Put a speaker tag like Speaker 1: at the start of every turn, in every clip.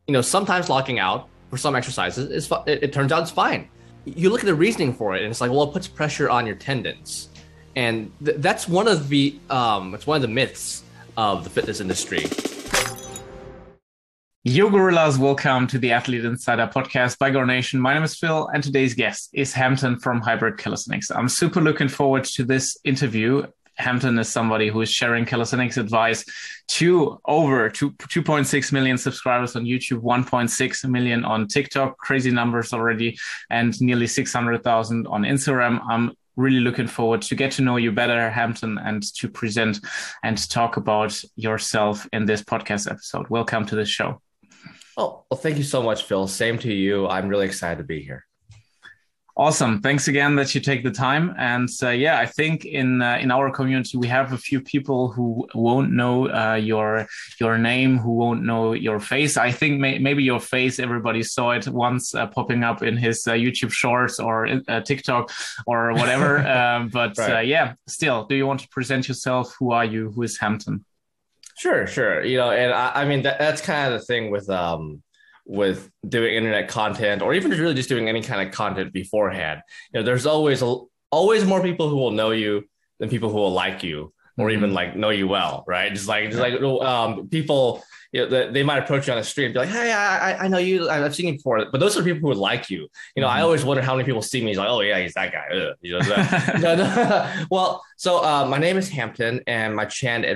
Speaker 1: sometimes locking out for some exercises it turns out it's fine. You look at the reasoning for it, and it's like, well, it puts pressure on your tendons, and that's one of the it's one of the myths of the fitness industry.
Speaker 2: Yo, gorillas, welcome to the Athlete Insider podcast by Go Nation. My name is Phil, and today's guest is Hampton from Hybrid Calisthenics. I'm super looking forward to this interview. Hampton is somebody who is sharing calisthenics advice to over 2.6 million subscribers on YouTube, 1.6 million on TikTok, crazy numbers already, and nearly 600,000 on Instagram. I'm really looking forward to get to know you better, Hampton, and to present and talk about yourself in this podcast episode. Welcome to the show.
Speaker 1: Oh, well, thank you so much, Phil. Same to you. I'm really excited to be here.
Speaker 2: Awesome. Thanks again that you take the time. And I think in our community, we have a few people who won't know your name, who won't know your face. I think maybe your face, everybody saw it once popping up in his YouTube shorts or TikTok or whatever. But right. Still, do you want to present yourself? Who are you? Who is Hampton?
Speaker 1: Sure. And I mean, that's kind of the thing with doing internet content, or even really just doing any kind of content beforehand. There's always more people who will know you than people who will like you, or even like know you well, right? Just like people, they might approach you on the street and be like, "Hey, I know you. I've seen you before." But those are people who would like you. I always wonder how many people see me. He's like, "Oh yeah, he's that guy." Well, so my name is Hampton, and my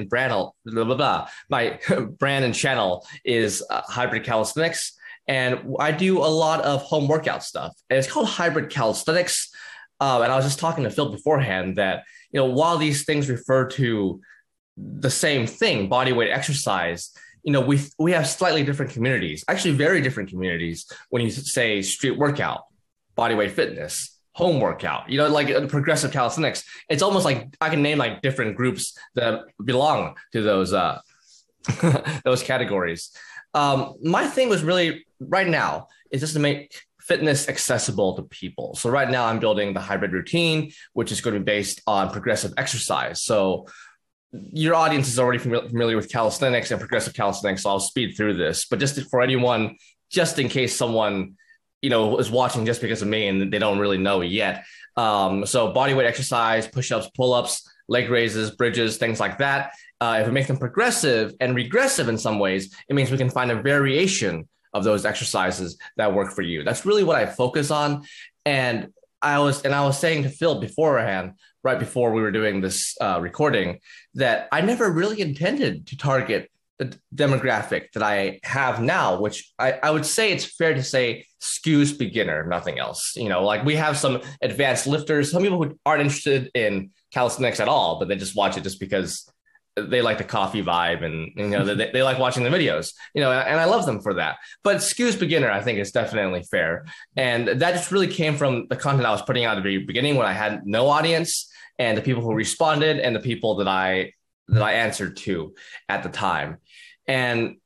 Speaker 1: my brand and channel is Hybrid Calisthenics, and I do a lot of home workout stuff. And it's called Hybrid Calisthenics. And I was just talking to Phil beforehand that while these things refer to the same thing, body weight exercise, we have slightly different communities, actually very different communities when you say street workout, body weight fitness, home workout, like progressive calisthenics. It's almost like I can name like different groups that belong to those those categories. My thing was really right now is just to make fitness accessible to people. So right now I'm building the hybrid routine, which is going to be based on progressive exercise. So your audience is already familiar with calisthenics and progressive calisthenics, so I'll speed through this. But for anyone, just in case someone, is watching just because of me and they don't really know yet. So body weight exercise, push-ups, pull-ups, leg raises, bridges, things like that. If we make them progressive and regressive in some ways, it means we can find a variation of those exercises that work for you. That's really what I focus on. And I was saying to Phil beforehand, right before we were doing this recording, that I never really intended to target the demographic that I have now, which I would say it's fair to say skews beginner, nothing else. Like we have some advanced lifters, some people who aren't interested in calisthenics at all, but they just watch it just because they like the coffee vibe and, they like watching the videos, and I love them for that. But skews beginner, I think, is definitely fair. And that just really came from the content I was putting out at the very beginning when I had no audience, and the people who responded and the people that I answered to at the time. And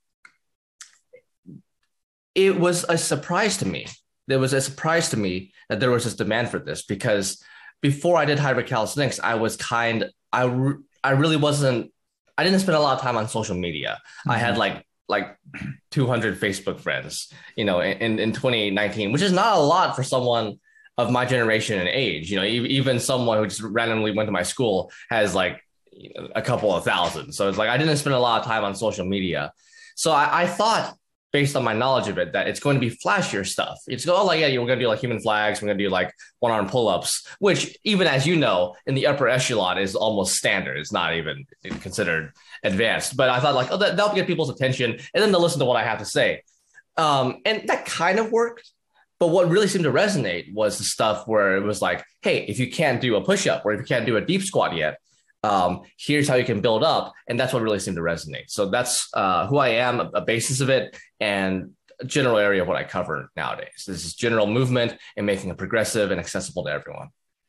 Speaker 1: it was a surprise to me. There was a surprise to me that there was this demand for this, because before I did Hybrid Calisthenics, I didn't spend a lot of time on social media. Mm-hmm. I had like 200 Facebook friends, in 2019, which is not a lot for someone of my generation and age. Even someone who just randomly went to my school has like a couple of thousand. So it's like I didn't spend a lot of time on social media. So I thought, based on my knowledge of it, that it's going to be flashier stuff. It's we're going to do like human flags. We're going to do like one-arm pull-ups, which even as you know, in the upper echelon is almost standard. It's not even considered advanced. But I thought like, that'll get people's attention, and then they'll listen to what I have to say. And that kind of worked. But what really seemed to resonate was the stuff where it was like, hey, if you can't do a push-up or if you can't do a deep squat yet, here's how you can build up. And that's what really seemed to resonate. So that's who I am, a basis of it, and a general area of what I cover nowadays. This is general movement and making it progressive and accessible to everyone.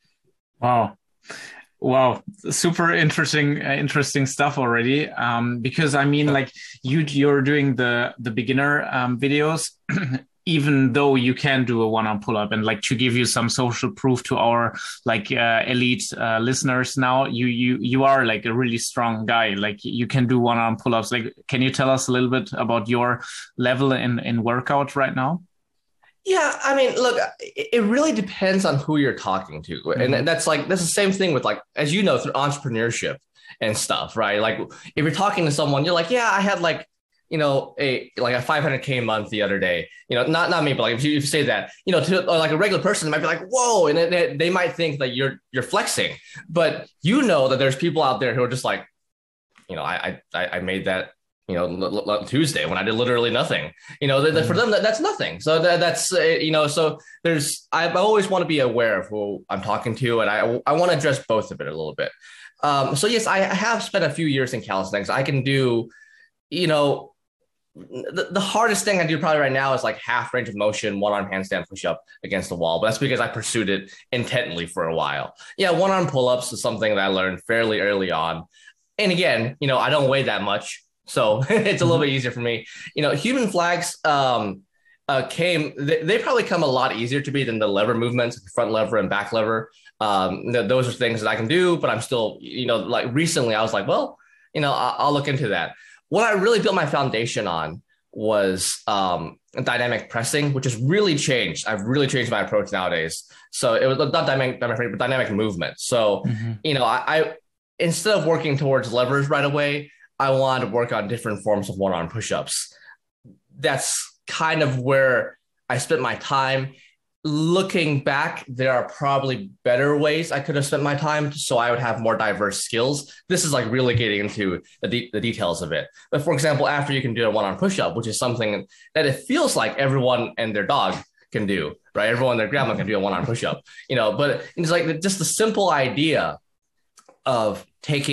Speaker 2: Wow. Super interesting stuff already. Because I mean, like you're doing the beginner videos. even though you can do a one-arm pull-up, and like to give you some social proof to our like elite listeners now, you are like a really strong guy. Like you can do one-arm pull-ups. Like, can you tell us a little bit about your level in workout right now?
Speaker 1: Yeah, I mean, look, it really depends on who you're talking to.
Speaker 2: Mm-hmm.
Speaker 1: And that's the same thing with, like, as you know, through entrepreneurship and stuff, right? Like if you're talking to someone, you're like, yeah, I had like, a 500K month the other day, not me, but like if you say that, to like a regular person, it might be like, whoa. And they might think that you're flexing, but that there's people out there who are just like, I made that, Tuesday when I did literally nothing, for them, that's nothing. So that's, so I always want to be aware of who I'm talking to. And I want to address both of it a little bit. So yes, I have spent a few years in calisthenics. I can do, the hardest thing I do probably right now is like half range of motion, one arm handstand push up against the wall. But that's because I pursued it intently for a while. Yeah, one arm pull ups is something that I learned fairly early on. And again, I don't weigh that much, so it's a little bit easier for me. Human flags they probably come a lot easier to me than the lever movements, front lever and back lever. Those are things that I can do, but I'm still, like recently I was like, well, I'll look into that. What I really built my foundation on was dynamic pressing, which has really changed. I've really changed my approach nowadays. So it was not dynamic movement. So, I instead of working towards levers right away, I wanted to work on different forms of one-arm push-ups. That's kind of where I spent my time. Looking back, there are probably better ways I could have spent my time so I would have more diverse skills. This is like really getting into the details of it. But for example, after you can do a one-arm push-up, which is something that it feels like everyone and their dog can do, right? Everyone and their grandma can do a one-arm push-up, but it's like just the simple idea of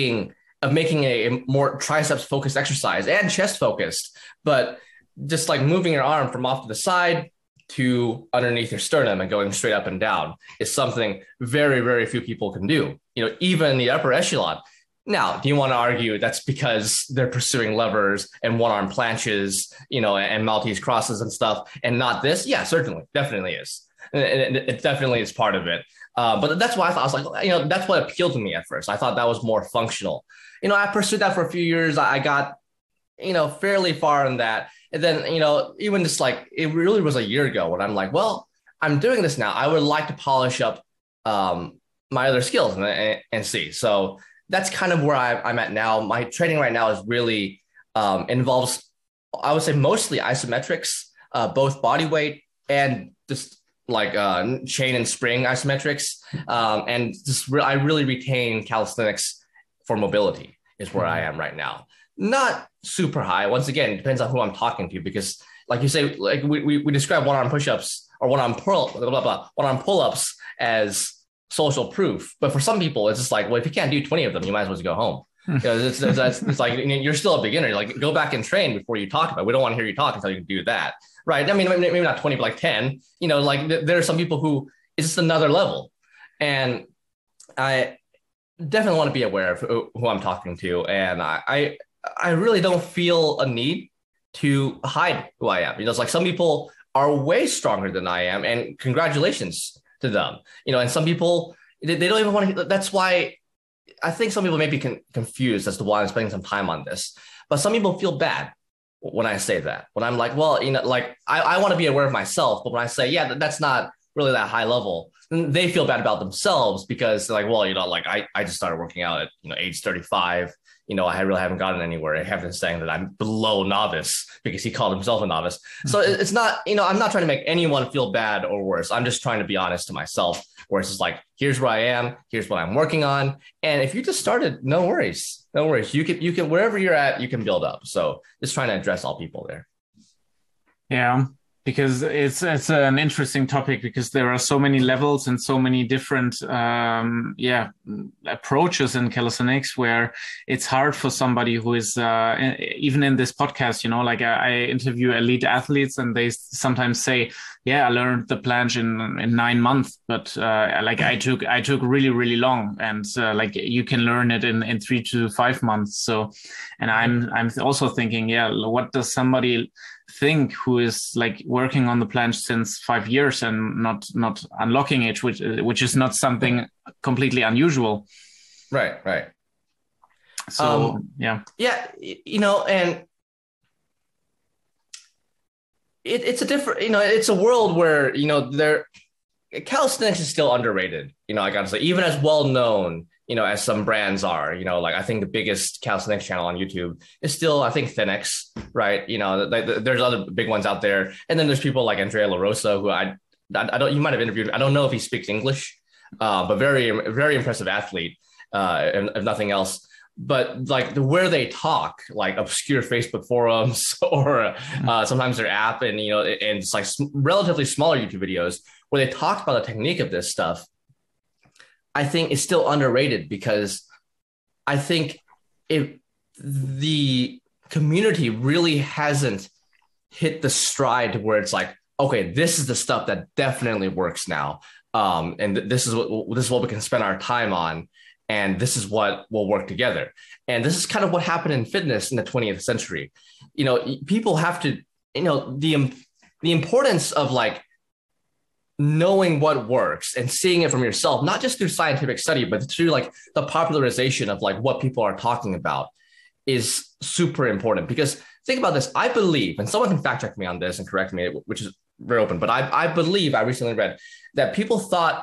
Speaker 1: making a more triceps focused exercise and chest focused, but just like moving your arm from off to the side to underneath your sternum and going straight up and down is something very, very few people can do, even the upper echelon. Now, do you want to argue that's because they're pursuing levers and one arm planches, and Maltese crosses and stuff, and not this? Yeah, certainly, definitely is. It definitely is part of it. But that's why I was like, that's what appealed to me at first. I thought that was more functional. I pursued that for a few years. I got, fairly far in that. And then, even just like, it really was a year ago when I'm like, well, I'm doing this now. I would like to polish up my other skills and see. So that's kind of where I'm at now. My training right now is really involves, I would say, mostly isometrics, both body weight and just like chain and spring isometrics. And just I really retain calisthenics for mobility is where I am right now. Not super high. Once again, it depends on who I'm talking to, because like you say, like we describe one-arm push-ups or one-arm pull-ups as social proof. But for some people, it's just like, well, if you can't do 20 of them, you might as well just go home. It's like, you're still a beginner. Like, go back and train before you talk about it. We don't want to hear you talk until you can do that. Right. I mean, maybe not 20, but like 10, like there are some people who it's just another level. And I definitely want to be aware of who I'm talking to. And I really don't feel a need to hide who I am. It's like some people are way stronger than I am, and congratulations to them. And some people, they don't even want to. That's why I think some people may be confused as to why I'm spending some time on this. But some people feel bad when I say that. When I'm like, well, like I want to be aware of myself, but when I say, yeah, that's not really that high level, then they feel bad about themselves because they're like, well, like I just started working out at age 35. I really haven't gotten anywhere. I have been saying that I'm below novice because he called himself a novice. So it's not, I'm not trying to make anyone feel bad or worse. I'm just trying to be honest to myself, where it's just like, here's where I am, here's what I'm working on. And if you just started, no worries. You can, wherever you're at, you can build up. So just trying to address all people there.
Speaker 2: Yeah. Because it's an interesting topic, because there are so many levels and so many different approaches in calisthenics, where it's hard for somebody who is even in this podcast, like I interview elite athletes, and they sometimes say, yeah, I learned the planche in 9 months, but like I took really, really long, and like you can learn it in 3 to 5 months. So, and I'm also thinking, yeah, what does somebody think who is like working on the planche since 5 years and not unlocking it, which is not something completely unusual.
Speaker 1: Right.
Speaker 2: So yeah,
Speaker 1: and it's a different, it's a world where calisthenics is still underrated. I gotta say, even as well known, as some brands are, like I think the biggest calisthenics channel on YouTube is still, I think, Thenx, right? There's other big ones out there, and then there's people like Andrea La Rosa, who I don't, you might have interviewed. I don't know if he speaks English, but very very impressive athlete, and if nothing else. But like where they talk, like obscure Facebook forums or sometimes their app, and and it's like relatively smaller YouTube videos where they talk about the technique of this stuff, I think is still underrated, because I think if the community really hasn't hit the stride where it's like, okay, this is the stuff that definitely works now, and this is what we can spend our time on. And this is what will work together. And this is kind of what happened in fitness in the 20th century. People have to, the importance of like knowing what works and seeing it from yourself, not just through scientific study, but through like the popularization of like what people are talking about, is super important. Because think about this, I believe, and someone can fact check me on this and correct me, which is very open, but I believe, I recently read that people thought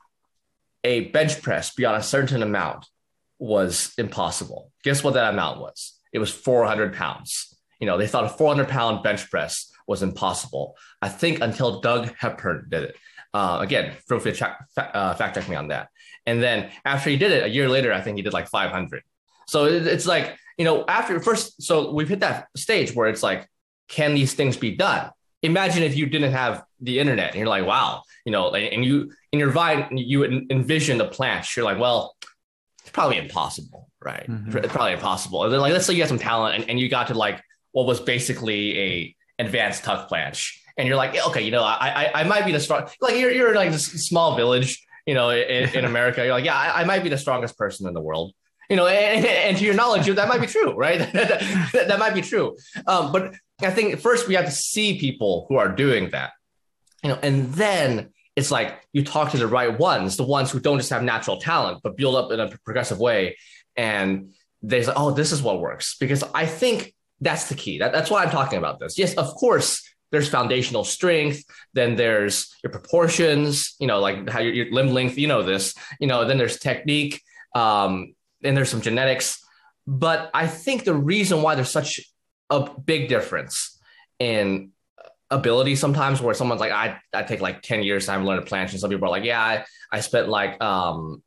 Speaker 1: a bench press beyond a certain amount was impossible. Guess what that amount was? It was 400 pounds. They thought a 400-pound bench press was impossible, I think, until Doug Hepburn did it. Again, feel free to fact check me on that. And then after he did it, a year later, I think he did like 500. So it's like, after first, so we've hit that stage where it's like, can these things be done? Imagine if you didn't have the internet and you're like, wow, and you in your mind, you envision the planche. You're like, well, it's probably impossible, right? Mm-hmm. It's probably impossible. And then like, let's say you had some talent and you got to like what was basically a advanced tuck planche. And you're like, okay, I might be the strong, like you're like this small village, in America. You're like, yeah, I might be the strongest person in the world. And to your knowledge, that might be true, right? that might be true. But I think first we have to see people who are doing that, and then it's like you talk to the right ones, the ones who don't just have natural talent, but build up in a progressive way. And they say, oh, this is what works. Because I think that's the key. That's why I'm talking about this. Yes, of course, there's foundational strength. Then there's your proportions, like how your limb length, this, then there's technique. And there's some genetics. But I think the reason why there's such a big difference in ability sometimes, where someone's like, I take like 10 years to have learned a planche, and some people are like, yeah, I spent like 5,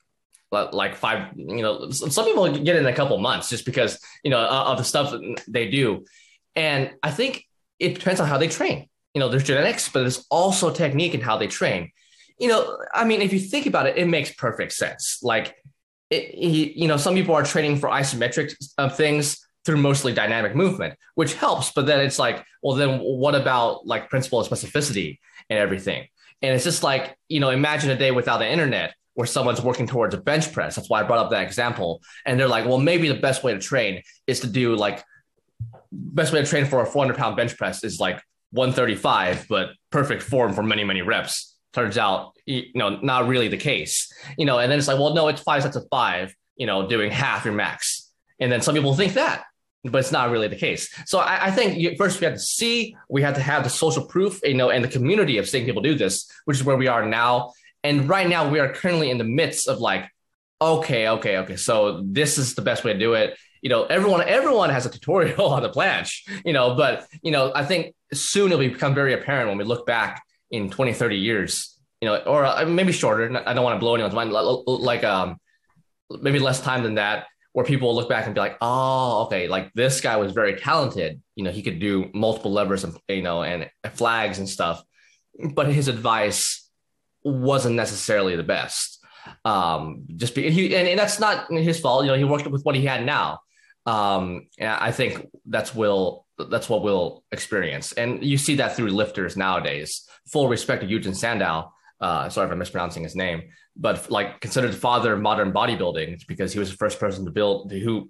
Speaker 1: some people get in a couple months just because, of the stuff that they do. And I think it depends on how they train. There's genetics, but there's also technique in how they train. If you think about it, it makes perfect sense. Like, some people are training for isometric things through mostly dynamic movement, which helps. But then it's like, well, then what about like principle of specificity and everything? And it's just like, imagine a day without the internet where someone's working towards a bench press. That's why I brought up that example. And they're like, well, maybe the best way to train is to do best way to train for a 400-pound bench press is like 135, but perfect form for many, many reps. Turns out, not really the case, and then it's like, well, no, it's 5 sets of 5, doing half your max. And then some people think that, but it's not really the case. So I think first we have to have the social proof, and the community of seeing people do this, which is where we are now. And right now we are currently in the midst of like, okay. So this is the best way to do it. Everyone has a tutorial on the planche, but, I think soon it'll become very apparent when we look back in 20, 30 years, or maybe shorter. I don't want to blow anyone's mind, like maybe less time than that, where people will look back and be like, oh, okay, like this guy was very talented. He could do multiple levers and, and flags and stuff, but his advice wasn't necessarily the best. And that's not his fault. He worked with what he had now. And I think that's what we'll experience. And you see that through lifters nowadays. Full respect to Eugen Sandow. Sorry if I'm mispronouncing his name, but like considered the father of modern bodybuilding because he was the first person who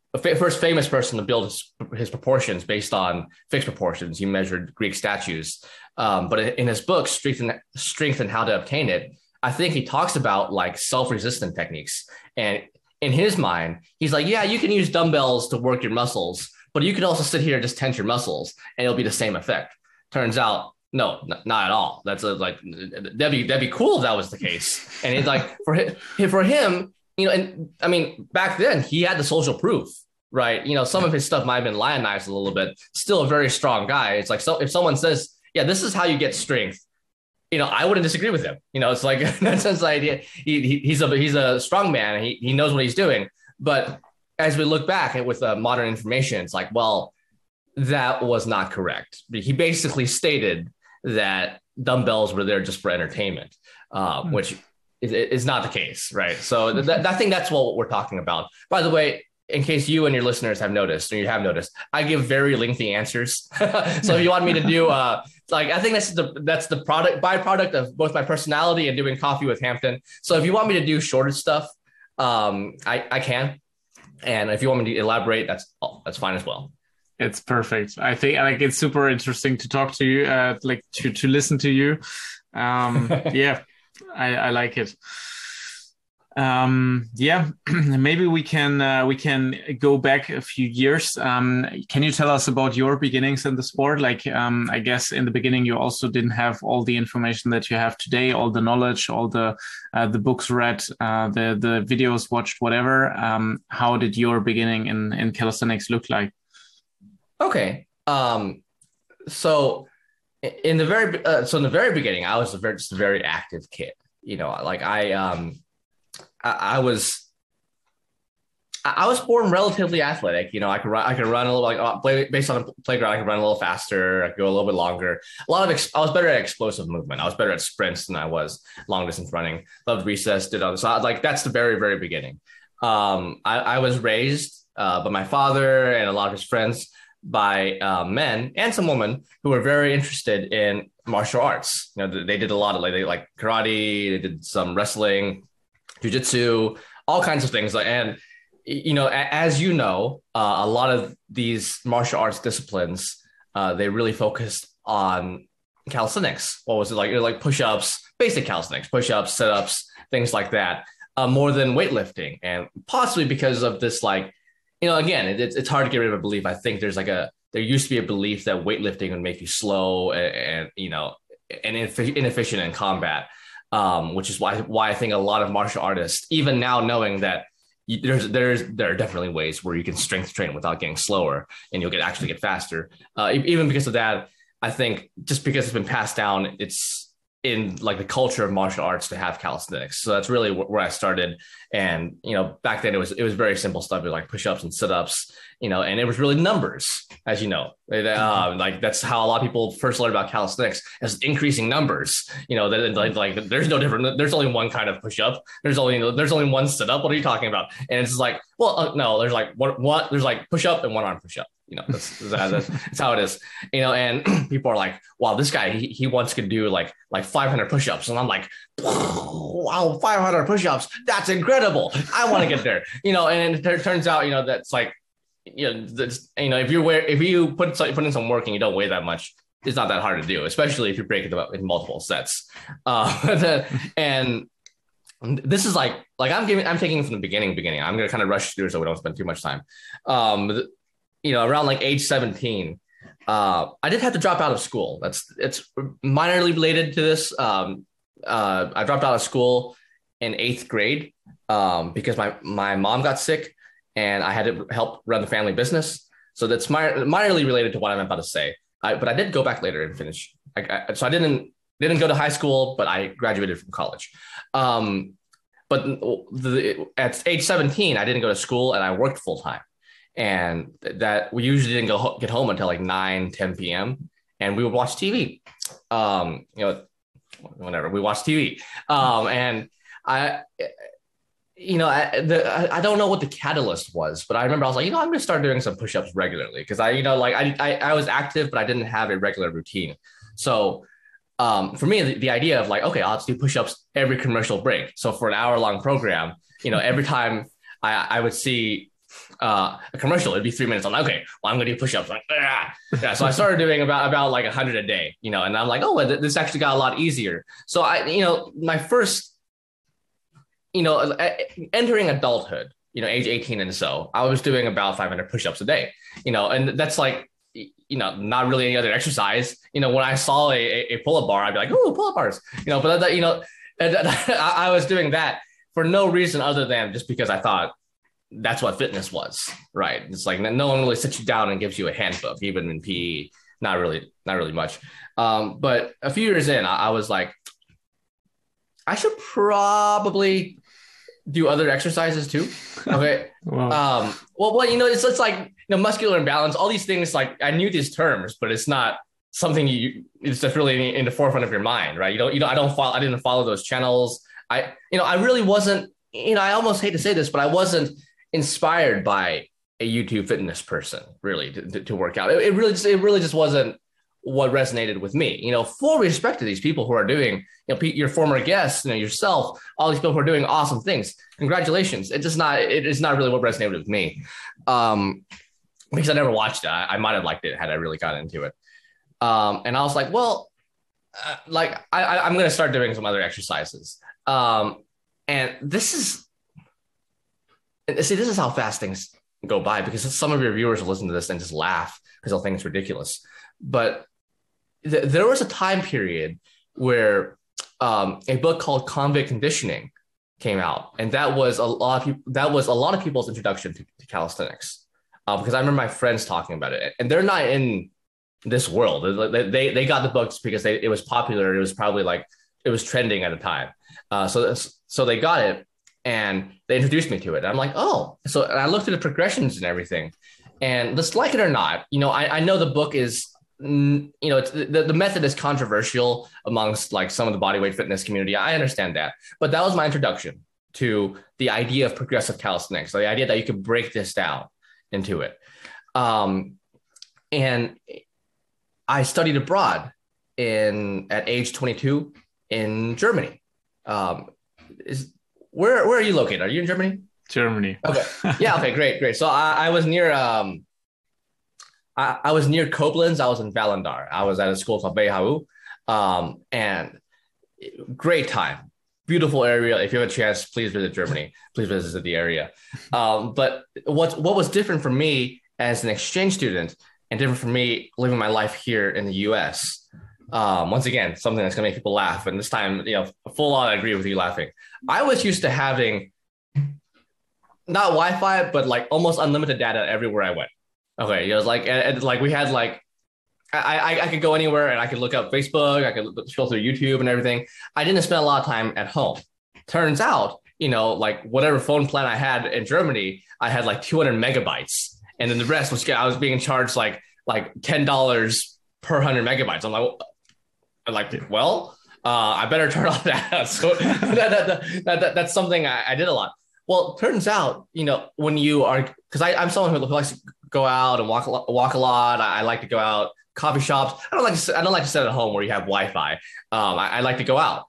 Speaker 1: first famous person to build his proportions based on fixed proportions. He measured Greek statues. But in his book, Strength and How to Obtain It, I think he talks about like self-resistant techniques. And in his mind, he's like, yeah, you can use dumbbells to work your muscles, but you can also sit here and just tense your muscles and it'll be the same effect. Turns out, no, not at all. That's that'd be cool if that was the case. And it's like for him, and I mean, back then he had the social proof, right? Some of his stuff might have been lionized a little bit. Still a very strong guy. It's like, so if someone says, yeah, this is how you get strength, I wouldn't disagree with him. It's like that's his idea. He's a strong man. And he knows what he's doing. But as we look back with modern information, it's like, well, that was not correct. He basically stated that dumbbells were there just for entertainment, which is not the case, right? So I think that's what we're talking about. By the way, in case you and your listeners have noticed, or you have noticed, I give very lengthy answers. So if you want me to do, I think that's the byproduct of both my personality and doing Coffee with Hampton. So if you want me to do shorter stuff, I can. And if you want me to elaborate, that's fine as well.
Speaker 2: It's perfect. I think like it's super interesting to talk to you, like to listen to you. Yeah, I like it. Yeah, maybe we can go back a few years. Can you tell us about your beginnings in the sport? Like, I guess in the beginning you also didn't have all the information that you have today, all the knowledge, all the books read, the videos watched, whatever. How did your beginning in calisthenics look like?
Speaker 1: Okay. So in the very beginning, I was just a very active kid. Like I was born relatively athletic. I could run a little, like based on the playground. I could run a little faster. I could go a little bit longer. I was better at explosive movement. I was better at sprints than I was long distance running. Loved recess. Did all this. So that's the very, very beginning. I was raised by my father and a lot of his friends by men and some women who were very interested in martial arts. They did a lot of like karate. They did some wrestling, jiu-jitsu, all kinds of things. And as a lot of these martial arts disciplines, they really focused on calisthenics. What was it like? Like push-ups, basic calisthenics, push-ups, sit-ups, things like that, more than weightlifting. And possibly because of this, again, it's hard to get rid of a belief. I think there used to be a belief that weightlifting would make you slow and inefficient in combat. Which is why I think a lot of martial artists, even now knowing that there are definitely ways where you can strength train without getting slower and you'll actually get faster. Even because of that, I think just because it's been passed down, it's in like the culture of martial arts to have calisthenics. So that's really where I started. And, back then it was very simple stuff like push-ups and sit-ups, and it was really numbers, as you know, like that's how a lot of people first learned about calisthenics, as increasing numbers, like there's no different. There's only one kind of push-up. There's only one sit-up. What are you talking about? And it's like, well, no, there's like what there's like push-up and one arm push-up. That's how it is, and people are like, wow, this guy, he once could do like 500 push-ups. And I'm like, wow, 500 push-ups. That's incredible. I want to get there, and it turns out, that's like, if you put in some work and you don't weigh that much, it's not that hard to do, especially if you break it up in multiple sets. And this is like I'm taking it from the beginning. I'm going to kind of rush through so we don't spend too much time. Around like age 17, I did have to drop out of school. It's minorly related to this. I dropped out of school in 8th grade because my mom got sick and I had to help run the family business. So that's minorly related to what I'm about to say. But I did go back later and finish. So I didn't go to high school, but I graduated from college. But at age 17, I didn't go to school and I worked full time. And that we usually didn't get home until like 9, 10 p.m. And we would watch TV. Whenever we watched TV. And I don't know what the catalyst was, but I remember I was like, I'm going to start doing some push-ups regularly because I was active, but I didn't have a regular routine. So for me, the idea of like, okay, I'll do push-ups every commercial break. So for an hour-long program, every time I would see a commercial, it'd be 3 minutes. I'm like, okay, well, I'm gonna do push-ups. Like, ah. Yeah. So I started doing about like 100 a day, and I'm like, oh, this actually got a lot easier. So my first, entering adulthood, age 18 and so, I was doing about 500 push-ups a day, and that's like, not really any other exercise. When I saw a pull-up bar, I'd be like, oh, pull-up bars, but I was doing that for no reason other than just because I thought that's what fitness was, right? It's like no one really sits you down and gives you a handbook, even in PE, not really much. But a few years in, I was like, I should probably do other exercises too. Okay.
Speaker 2: Wow.
Speaker 1: Well, it's like, muscular imbalance, all these things, like I knew these terms, but it's not something it's just really in the forefront of your mind, right? I didn't follow those channels. I really wasn't, I almost hate to say this, but I wasn't inspired by a YouTube fitness person really to work out. It really just wasn't what resonated with me. Full respect to these people who are doing, your former guests, yourself, all these people who are doing awesome things. Congratulations. It is not really what resonated with me. Because I never watched it. I might have liked it had I really got into it. And I was like, well, I'm going to start doing some other exercises. And this is how fast things go by, because some of your viewers will listen to this and just laugh because they'll think it's ridiculous. But there was a time period where a book called Convict Conditioning came out, and that was a lot of people's introduction to calisthenics. Because I remember my friends talking about it, and they're not in this world. They got the books because it was popular. It was probably like it was trending at the time. So they got it, and they introduced me to it. And I'm like, oh, and I looked at the progressions and everything, and just like it or not, I know the book is, it's the method is controversial amongst like some of the bodyweight fitness community. I understand that, but that was my introduction to the idea of progressive calisthenics, the idea that you could break this down into it. And I studied abroad at age 22 in Germany. Where are you located? Are you in Germany?
Speaker 2: Germany.
Speaker 1: Okay. Yeah. Okay. Great. So I was near I was near Koblenz. I was in Vallendar. I was at a school called BHU, and great time. Beautiful area. If you have a chance, please visit Germany. Please visit the area. But what was different for me as an exchange student and different for me living my life here in the US, once again, something that's going to make people laugh. And this time, full on, I agree with you laughing. I was used to having not Wi-Fi, but like almost unlimited data everywhere I went. Okay. It was like, and like we had like, I could go anywhere and I could look up Facebook. I could scroll through YouTube and everything. I didn't spend a lot of time at home. Turns out, like whatever phone plan I had in Germany, I had like 200 megabytes. And then the rest I was being charged like $10 per 100 megabytes. I'm like, well, I better turn off that. So that's something I did a lot. Well, turns out, when you are, because I'm someone who likes to go out and walk a lot. I like to go out, coffee shops. I don't like to sit at home where you have Wi-Fi. I like to go out.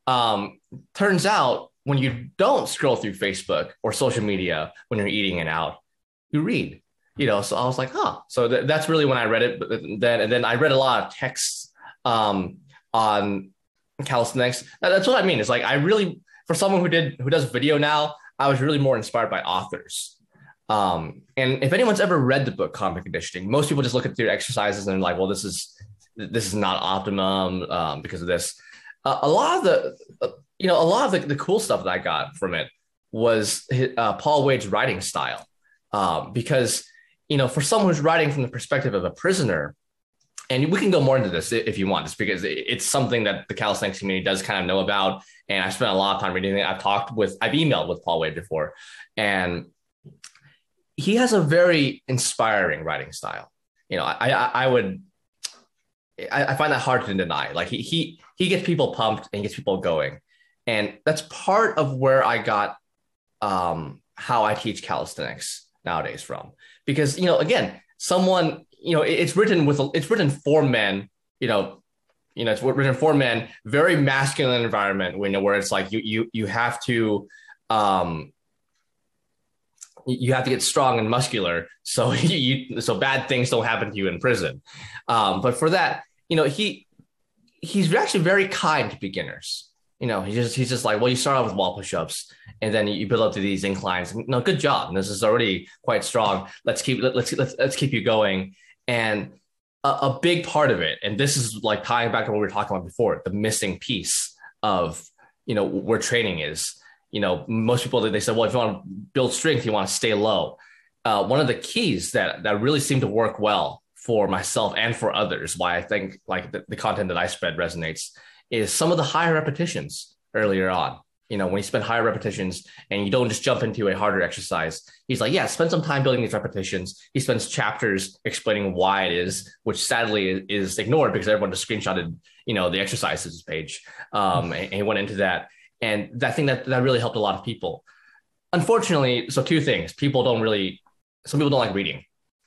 Speaker 1: Turns out when you don't scroll through Facebook or social media when you're eating and out, you read. So I was like, huh. So that's really when I read it. But then I read a lot of texts on calisthenics. That's what I mean. It's like I really, for someone who does video now, I was really more inspired by authors. And if anyone's ever read the book Convict Conditioning, most people just look at their exercises and they're like, well, this is not optimum because of this. A lot of the cool stuff that I got from it was Paul Wade's writing style, because for someone who's writing from the perspective of a prisoner, and we can go more into this if you want, just because it's something that the calisthenics community does kind of know about. And I spent a lot of time reading it. I've emailed with Paul Wade before, and he has a very inspiring writing style. I find that hard to deny. Like he gets people pumped and gets people going. And that's part of where I got how I teach calisthenics nowadays from. Because, again, someone, it's written for men, it's written for men, very masculine environment, where it's like you have to, you have to get strong and muscular, so so bad things don't happen to you in prison. But for that, he's actually very kind to beginners. He's just like, well, you start off with wall push-ups, and then you build up to these inclines. No, good job. This is already quite strong. Let's keep you going. And a big part of it, and this is like tying back to what we were talking about before, the missing piece of where training is. Most people, they said, well, if you want to build strength, you want to stay low. One of the keys that really seemed to work well for myself and for others, why I think like the content that I spread resonates, is some of the higher repetitions earlier on. When you spend higher repetitions and you don't just jump into a harder exercise, he's like, yeah, spend some time building these repetitions. He spends chapters explaining why it is, which sadly is ignored because everyone just screenshotted, the exercises page. And he went into that. And that thing that really helped a lot of people. Unfortunately, so two things. Some people don't like reading.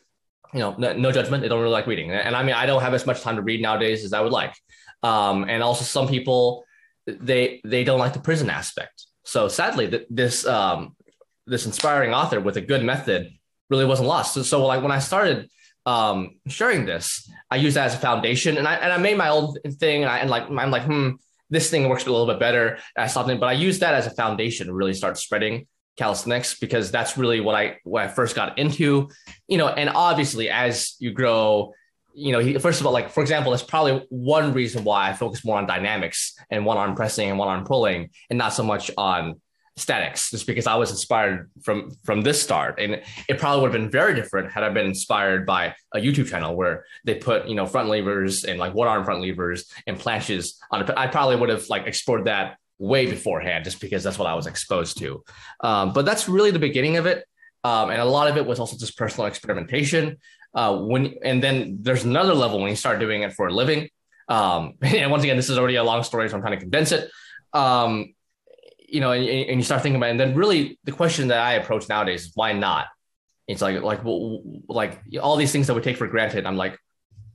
Speaker 1: No judgment. They don't really like reading. And I mean, I don't have as much time to read nowadays as I would like. And also some people, they don't like the prison aspect. So sadly, this inspiring author with a good method really wasn't lost. So like when I started sharing this, I used that as a foundation, and I made my own thing. I'm like, this thing works a little bit better. I stopped it, but I used that as a foundation to really start spreading calisthenics, because that's really what I first got into. And obviously as you grow, first of all, like, for example, that's probably one reason why I focus more on dynamics and one arm pressing and one arm pulling, and not so much on statics, just because I was inspired from this start. And it probably would have been very different had I been inspired by a YouTube channel where they put, front levers and like one arm front levers and planches on it. I probably would have like explored that way beforehand, just because that's what I was exposed to. But that's really the beginning of it. And a lot of it was also just personal experimentation. And then there's another level when you start doing it for a living. And once again, this is already a long story, so I'm trying to condense it. And you start thinking about it. And then really the question that I approach nowadays is why not? It's like all these things that we take for granted. I'm like,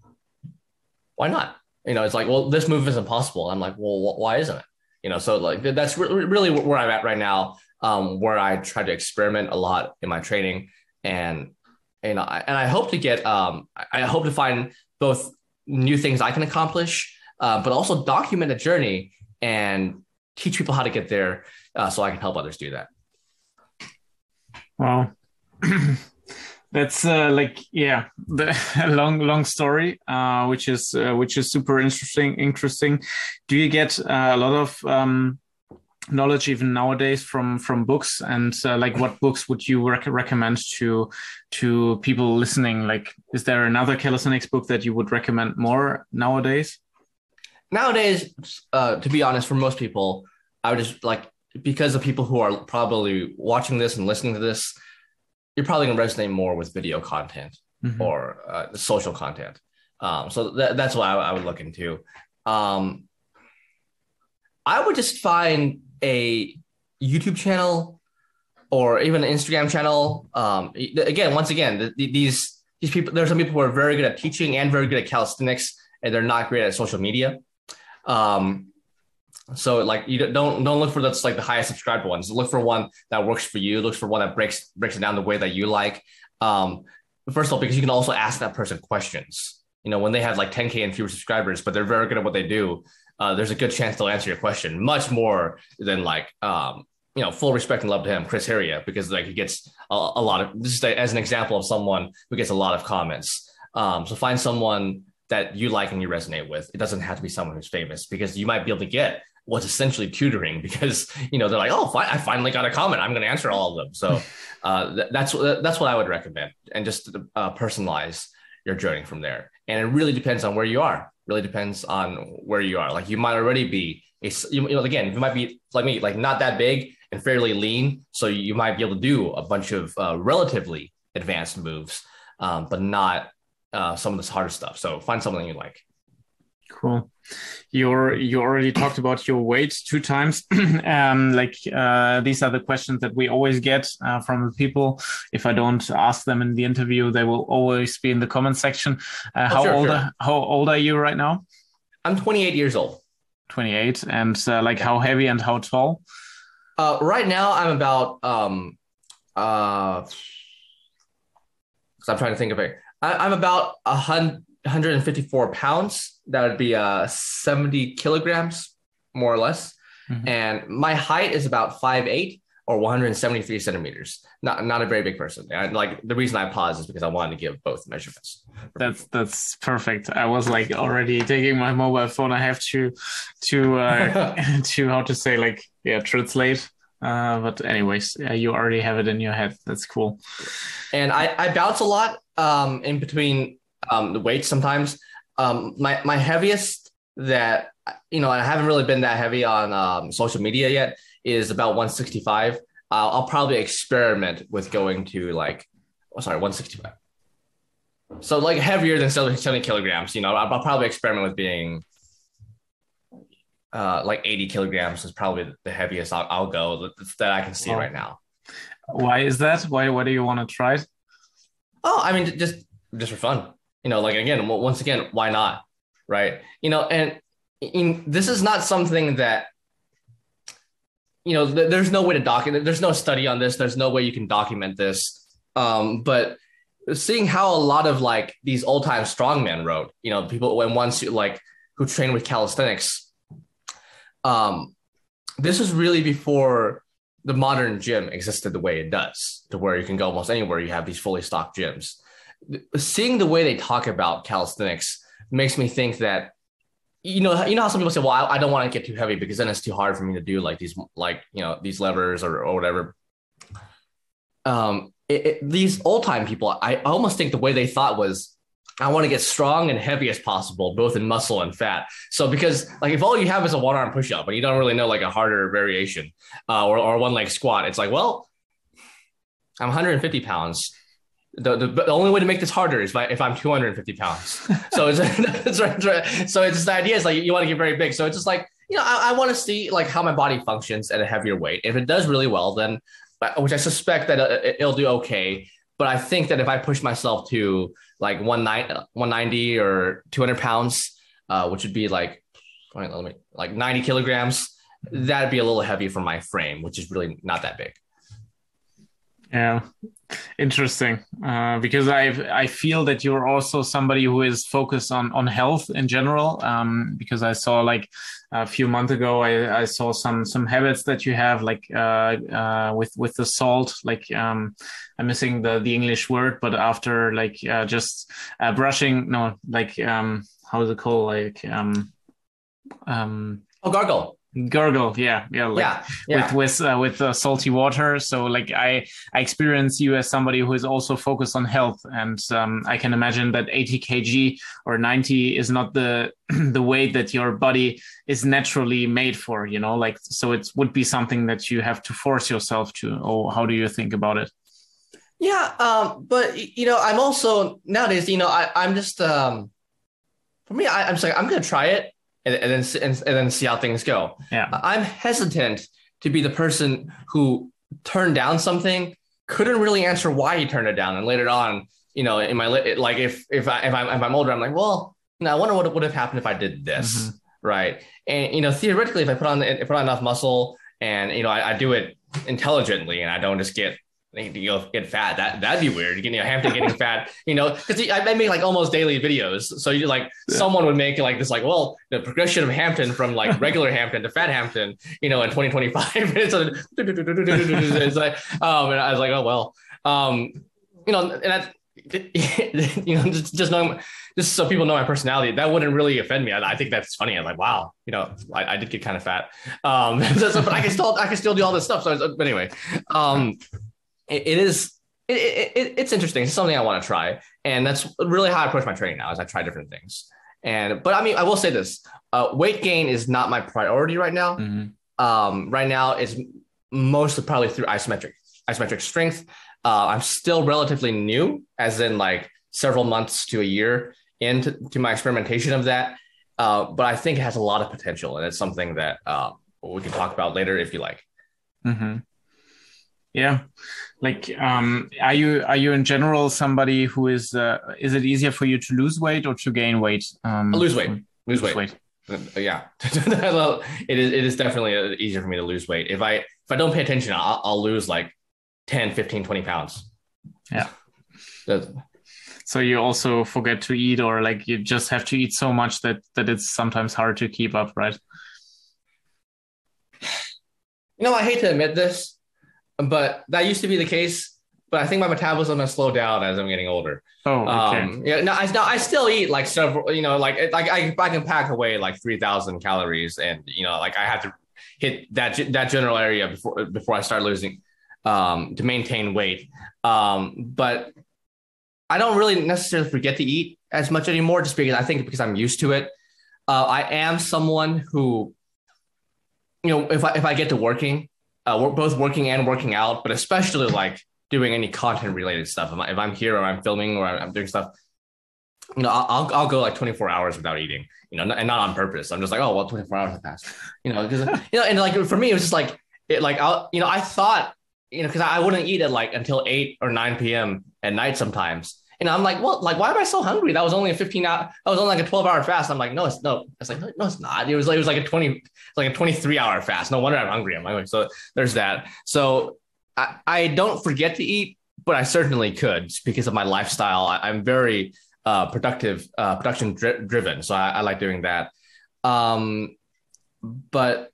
Speaker 1: why not? It's like, well, this move is impossible. I'm like, well, why isn't it? So like that's really where I'm at right now, where I try to experiment a lot in my training, and I hope to get, I hope to find both new things I can accomplish, but also document a journey and teach people how to get there, so I can help others do that.
Speaker 2: Wow. That's the long story, which is super interesting. Do you get a lot of knowledge even nowadays from books, and what books would you recommend to people listening? Like, is there another calisthenics book that you would recommend more nowadays?
Speaker 1: Nowadays, to be honest, for most people, I would just because of people who are probably watching this and listening to this, you're probably going to resonate more with video content or social content. So that's what I would look into. I would just find a YouTube channel or even an Instagram channel. Once again, these people, there are some people who are very good at teaching and very good at calisthenics, and they're not great at social media. So like, you don't look for that's like the highest subscribed ones. Look for one that works for you. Look for one that breaks it down the way that you like. First of all, because you can also ask that person questions. When they have like 10K and fewer subscribers, but they're very good at what they do, there's a good chance they'll answer your question much more than full respect and love to him, Chris Heria, because like he gets a lot of, just as an example of someone who gets a lot of comments. So find someone that you like and you resonate with. It doesn't have to be someone who's famous, because you might be able to get what's essentially tutoring, because they're like, oh, I finally got a comment, I'm going to answer all of them. So that's what I would recommend, and just personalize your journey from there. And it really depends on where you are. Really depends on where you are. Like, you might already be again, you might be like me, like not that big and fairly lean, so you might be able to do a bunch of relatively advanced moves, but not some of this harder stuff. So find something you like.
Speaker 2: Cool. You already talked about your weight 2 times. These are the questions that we always get from the people. If I don't ask them in the interview, they will always be in the comment section. How old are you right now?
Speaker 1: I'm 28 years old.
Speaker 2: 28, and how heavy and how tall?
Speaker 1: Right now I'm about because I'm trying to think of it. I'm about 154 pounds. That would be 70 kilograms, more or less.
Speaker 2: Mhm.
Speaker 1: And my height is about 5'8" or 173 centimeters. Not a very big person. And like the reason I paused is because I wanted to give both measurements.
Speaker 2: That's perfect. I was like already taking my mobile phone. I have to to how to say, like, yeah, translate. But anyways, yeah, you already have it in your head. That's cool.
Speaker 1: And I bounce a lot in between the weights sometimes. My heaviest that, I haven't really been that heavy on social media yet is about 165. I'll probably experiment with going to 165. So like heavier than 70 kilograms. I'll probably experiment with being like 80 kilograms is probably the heaviest I'll go that I can see right now.
Speaker 2: Why is that? Why do you want to try it?
Speaker 1: Oh, I mean, just for fun. Like again, once again, why not? Right. And this is not something that, there's no way to document. There's no study on this. There's no way you can document this. But seeing how a lot of like these old time strongmen wrote, people when once who train with calisthenics, this was really before the modern gym existed the way it does, to where you can go almost anywhere. You have these fully stocked gyms. Seeing the way they talk about calisthenics makes me think that, how some people say, well, I don't want to get too heavy because then it's too hard for me to do like these, these levers or whatever. These old time people, I almost think the way they thought was, I want to get strong and heavy as possible, both in muscle and fat. So because like if all you have is a one arm push up and you don't really know like a harder variation or one leg squat, it's like, well, I'm 150 pounds. The only way to make this harder is if I'm 250 pounds. So it's right. So it's the idea is like you want to get very big. So it's just like, I want to see like how my body functions at a heavier weight. If it does really well, then, which I suspect that it'll do okay. But I think that if I push myself to like 190 or 200 pounds, which would be like 90 kilograms, that'd be a little heavy for my frame, which is really not that big.
Speaker 2: Yeah, interesting. Because I feel that you're also somebody who is focused on health in general. Because I saw like a few months ago, I saw some habits that you have like with the salt. Like I'm missing the English word, but after like just brushing. No, like how is it called? Like
Speaker 1: Gargle.
Speaker 2: Gurgle, yeah, like
Speaker 1: yeah.
Speaker 2: with salty water. So like I experience you as somebody who is also focused on health, and I can imagine that 80 kg or 90 is not the the weight that your body is naturally made for. Like so it would be something that you have to force yourself to. Or how do you think about it?
Speaker 1: Yeah, but I'm also nowadays. I'm just for me. I'm just like I'm gonna try it. And then see how things go.
Speaker 2: Yeah,
Speaker 1: I'm hesitant to be the person who turned down something, couldn't really answer why he turned it down, and later on, in my like if I'm older, I'm like, well, I wonder what would have happened if I did this, right? And theoretically, if I put on enough muscle, and I do it intelligently, and I don't just get fat. That'd be weird. Hampton getting fat, because I make like almost daily videos. So someone would make like this, like, well, the progression of Hampton from like regular Hampton to fat Hampton, in 2025. It's like, and I was like, oh, well, and that's, just knowing, just so people know my personality, that wouldn't really offend me. I think that's funny. I'm like, wow, I did get kind of fat. But I can still do all this stuff. But anyway, it's interesting. It's something I want to try, and that's really how I approach my training now. Is I try different things, but I mean, I will say this: weight gain is not my priority right now. Right now, it's mostly probably through isometric strength. I'm still relatively new, as in like several months to a year into my experimentation of that. But I think it has a lot of potential, and it's something that we can talk about later if you like.
Speaker 2: Mm-hmm. Yeah. Like, are you in general somebody who is it easier for you to lose weight or to gain weight?
Speaker 1: Lose weight. Yeah. It is definitely easier for me to lose weight. If I don't pay attention, I'll lose like 10, 15, 20 pounds.
Speaker 2: Yeah. So you also forget to eat, or like you just have to eat so much that it's sometimes hard to keep up, right?
Speaker 1: I hate to admit this, but that used to be the case. But I think my metabolism has slowed down as I'm getting older.
Speaker 2: Oh, okay.
Speaker 1: Yeah. No, I still eat like several. Like I can pack away like 3,000 calories, and like I have to hit that general area before I start losing to maintain weight. But I don't really necessarily forget to eat as much anymore, just because I'm used to it. I am someone who, if I get to working, both working and working out, but especially like doing any content related stuff. If I'm here or I'm filming or I'm doing stuff, I'll go like 24 hours without eating, and not on purpose. I'm just like, oh, well, 24 hours have passed, because, and like for me, it was just like, I thought, because I wouldn't eat at like until 8 or 9 p.m. at night sometimes. And I'm like, well, like, why am I so hungry? That was only a 15-hour, that was only like a 12-hour fast. I'm like, no, it's like, no, it's not. It was like a 23-hour fast. No wonder I'm hungry. I'm like, so there's that. So I don't forget to eat, but I certainly could because of my lifestyle. I'm very production driven. So I like doing that. But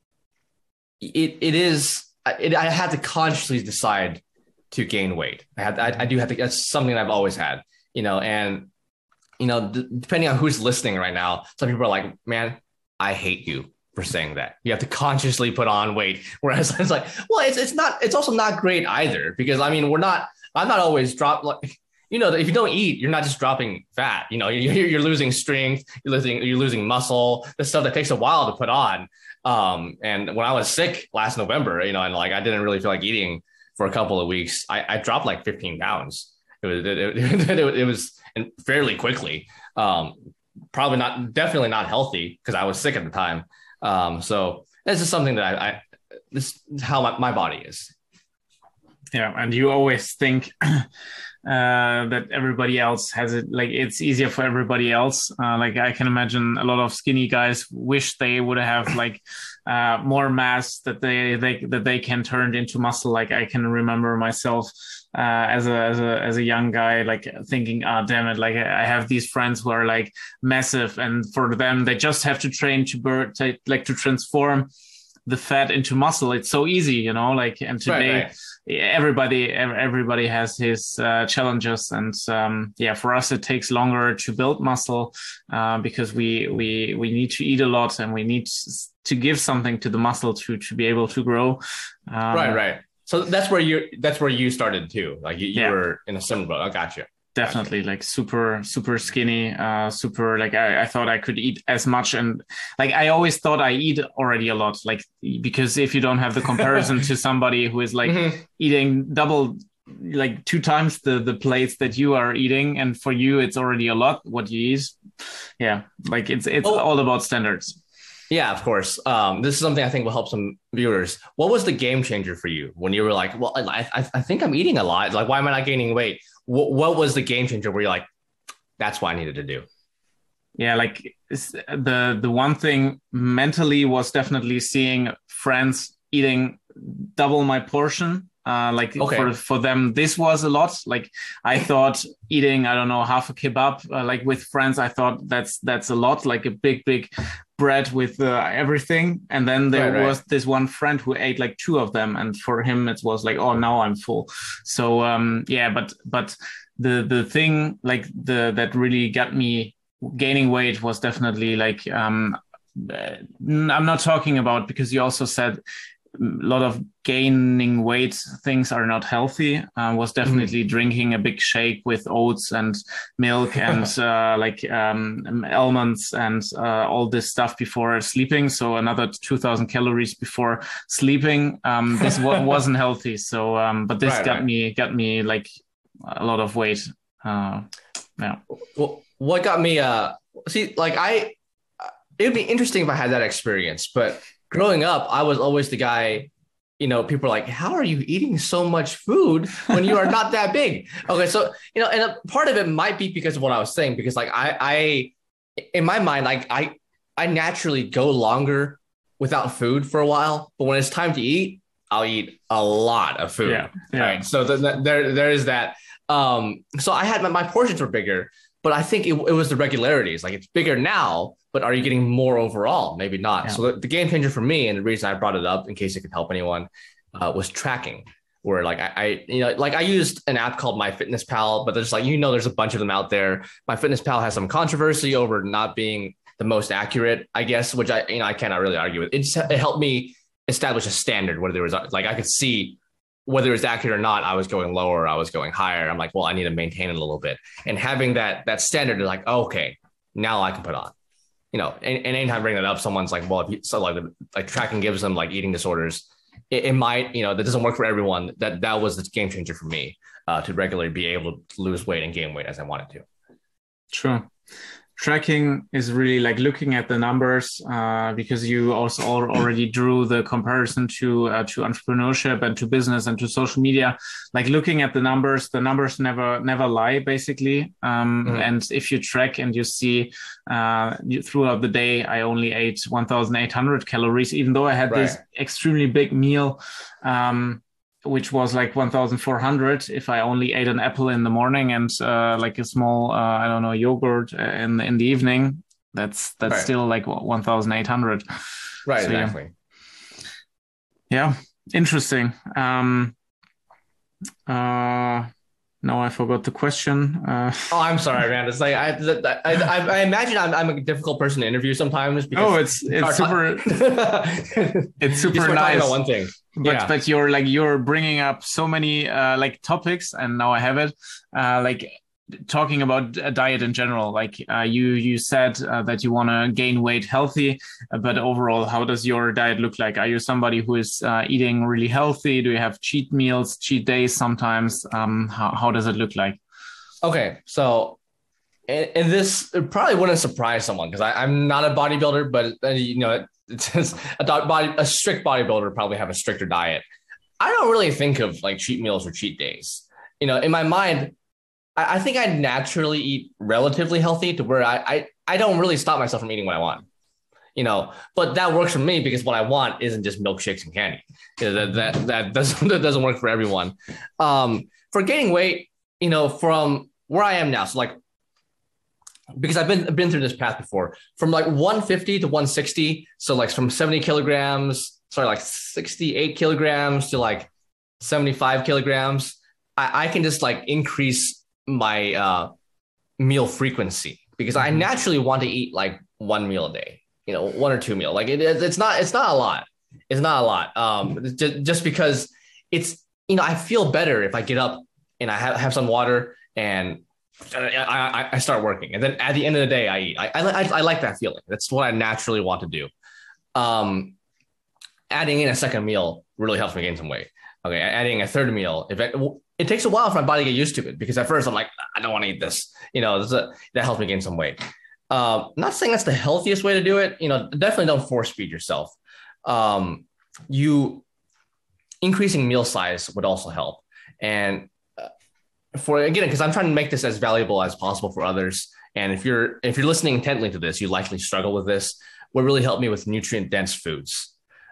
Speaker 1: I had to consciously decide to gain weight. I do have to, that's something I've always had, and, depending on who's listening right now, some people are like, man, I hate you for saying that. You have to consciously put on weight. Whereas it's like, well, it's also not great either, because I'm not always if you don't eat, you're not just dropping fat, you're losing strength, you're losing muscle, the stuff that takes a while to put on. And when I was sick last November, and like, I didn't really feel like eating for a couple of weeks, I dropped like 15 pounds. It was fairly quickly. Definitely not healthy because I was sick at the time. So this is something that this is how my body is.
Speaker 2: Yeah. And you always think that everybody else has it, like it's easier for everybody else. Like I can imagine a lot of skinny guys wish they would have like more mass that they can turn into muscle. Like I can remember myself as a young guy, like thinking, damn it, like I have these friends who are like massive, and for them they just have to train to transform the fat into muscle. It's so easy, like, and today
Speaker 1: right.
Speaker 2: Everybody has his challenges, and for us it takes longer to build muscle because we need to eat a lot, and we need to give something to the muscle to be able to grow.
Speaker 1: Right. So that's where you started too. Like you were in a similar boat. I got you.
Speaker 2: Definitely, like super skinny, super, like I thought I could eat as much, and like I always thought I eat already a lot, like, because if you don't have the comparison to somebody who is like eating double, like 2 times the plates that you are eating, and for you it's already a lot what you eat. Yeah, like it's all about standards.
Speaker 1: Yeah, of course. This is something I think will help some viewers. What was the game changer for you when you were like, well, I think I'm eating a lot. Like, why am I not gaining weight? What was the game changer where you're like, that's what I needed to do?
Speaker 2: Yeah, like the one thing mentally was definitely seeing friends eating double my portion. For them, this was a lot. Like I thought eating, I don't know, half a kebab, like with friends, I thought that's a lot, like a big bread with everything. And then there was this one friend who ate like 2 of them, and for him it was like, oh, now I'm full. So but the thing like that really got me gaining weight was definitely like I'm not talking about, because you also said a lot of gaining weight things are not healthy. Was definitely drinking a big shake with oats and milk and almonds and all this stuff before sleeping. So another 2,000 calories before sleeping. This wasn't healthy. So, but this got me like a lot of weight. Yeah.
Speaker 1: Well, what got me? It'd be interesting if I had that experience, but growing up, I was always the guy, people are like, how are you eating so much food when you are not that big? Okay. So, and a part of it might be because of what I was saying, because like I in my mind, like I naturally go longer without food for a while, but when it's time to eat, I'll eat a lot of food.
Speaker 2: Yeah. Yeah.
Speaker 1: Right. So there is that. So I had my portions were bigger, but I think it was the regularities. Like it's bigger now, but are you getting more overall? Maybe not.
Speaker 2: Yeah.
Speaker 1: So the game changer for me, and the reason I brought it up in case it could help anyone, was tracking. Where like I used an app called MyFitnessPal, but there's there's a bunch of them out there. MyFitnessPal has some controversy over not being the most accurate, I guess, which I cannot really argue with. It helped me establish a standard where there was like I could see whether it was accurate or not. I was going lower, I was going higher. I'm like, well, I need to maintain it a little bit, and having that standard is like, oh, okay, now I can put on. And anytime I bring that up, someone's like, well, like tracking gives them like eating disorders. It might, that doesn't work for everyone. That was the game changer for me to regularly be able to lose weight and gain weight as I wanted to.
Speaker 2: True. Tracking is really like looking at the numbers because you also already drew the comparison to entrepreneurship and to business and to social media. Like looking at the numbers never lie, basically. And if you track and you see throughout the day, I only ate 1,800 calories, even though I had this extremely big meal. Which was like 1,400 if I only ate an apple in the morning and like a small, yogurt in the evening. That's still like 1,800.
Speaker 1: Right, so, exactly.
Speaker 2: Yeah, interesting. Now I forgot the question.
Speaker 1: Oh, I'm sorry, man. It's like I imagine I'm a difficult person to interview sometimes.
Speaker 2: Because it's super. It's super nice.
Speaker 1: About one thing.
Speaker 2: But you're bringing up so many like topics, and now I have it. Like talking about a diet in general. Like you said that you want to gain weight healthy, but overall, how does your diet look like? Are you somebody who is eating really healthy? Do you have cheat meals, cheat days sometimes? How does it look like?
Speaker 1: Okay, so and this probably wouldn't surprise someone because I'm not a bodybuilder, but it's a strict bodybuilder probably have a stricter diet. I don't really think of like cheat meals or cheat days. In my mind, I think I naturally eat relatively healthy to where I don't really stop myself from eating what I want. But that works for me because what I want isn't just milkshakes and candy. That doesn't work for everyone. For gaining weight, from where I am now, so like because I've been through this path before, from like 150 to 160, so like from 68 kilograms to like 75 kilograms, I can just like increase my meal frequency because I naturally want to eat like one meal a day, one or two meal. Like it's not a lot. It's not a lot. Just because it's, I feel better if I get up and I have some water and I start working. And then at the end of the day, I eat. I like that feeling. That's what I naturally want to do. Adding in a second meal really helps me gain some weight. Okay, adding a third meal, it takes a while for my body to get used to it because at first I'm like, I don't want to eat this. That helps me gain some weight. Not saying that's the healthiest way to do it. Definitely don't force feed yourself. You increasing meal size would also help. And because I'm trying to make this as valuable as possible for others. And if you're listening intently to this, you likely struggle with this. What really helped me with nutrient dense foods.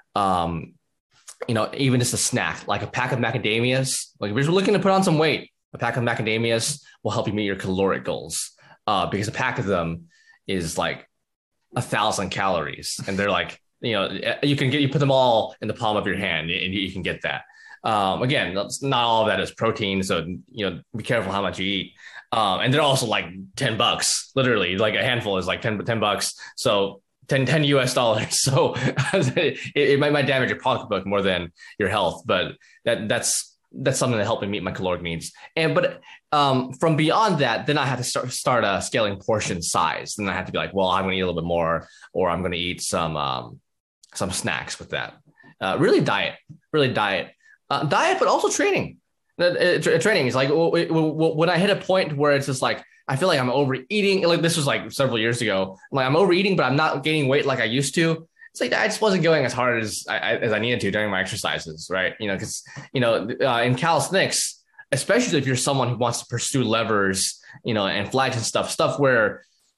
Speaker 1: Even just a snack, like a pack of macadamias. Like if you're looking to put on some weight, a pack of macadamias will help you meet your caloric goals. Because a pack of them is like 1,000 calories, and they're like, you put them all in the palm of your hand, and you can get that. Again, not all of that is protein, so be careful how much you eat. And they're also like $10, literally. Like a handful is like $10. So $10 US. So it might damage your pocketbook more than your health, but that's something that helped me meet my caloric needs. But from beyond that, then I had to start scaling portion size. Then I had to be like, well, I'm going to eat a little bit more, or I'm going to eat some snacks with that. Really diet, but also training. Training is like when I hit a point where it's just like, I feel like I'm overeating. Like this was like several years ago. Like I'm overeating, but I'm not gaining weight like I used to. It's like I just wasn't going as hard as I needed to during my exercises, right? Because in calisthenics, especially if you're someone who wants to pursue levers, and flags and stuff where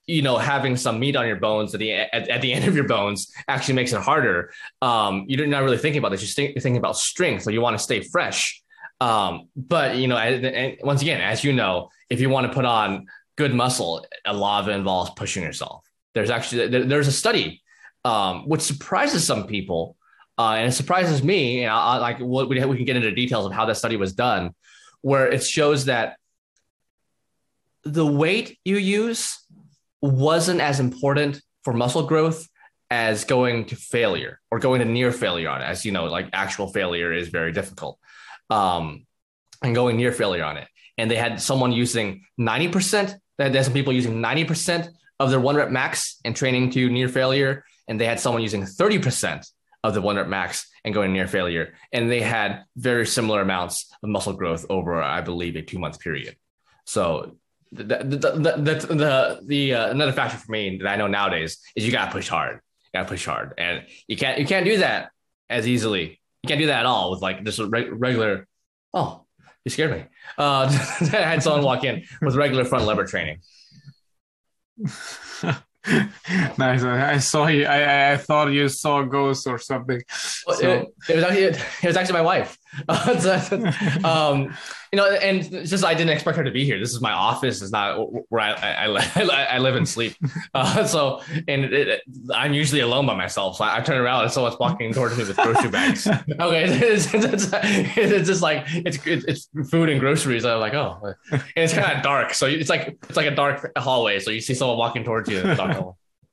Speaker 1: having some meat on your bones at the end of your bones actually makes it harder. You're not really thinking about this. You're thinking about strength, so you want to stay fresh. But and once again, as you know, if you want to put on good muscle, a lot of it involves pushing yourself. There's a study which surprises some people, and it surprises me. And we can get into details of how that study was done, where it shows that the weight you use wasn't as important for muscle growth as going to failure or going to near failure on it. As you know, like actual failure is very difficult, and going near failure on it. And they had someone using 90%. They had some people using 90% of their 1 rep max and training to near failure. And they had someone using 30% of the 1 rep max and going near failure. And they had very similar amounts of muscle growth over, I believe, a 2-month period. So another factor for me that I know nowadays is you got to push hard. And you can't do that as easily. You can't do that at all with like just a regular. Oh, you scared me. I had someone walk in with regular front lever training.
Speaker 2: Nice. I saw you. I thought you saw a ghost or something.
Speaker 1: So. It was actually my wife. And it's just I didn't expect her to be here. This is my office. It's not where I live and sleep. I'm usually alone by myself. So I turn around and someone's walking towards me with grocery bags. Okay, it's just like it's food and groceries. I'm like, oh, and it's kind of dark. So it's like a dark hallway. So you see someone walking towards you in the dark hallway.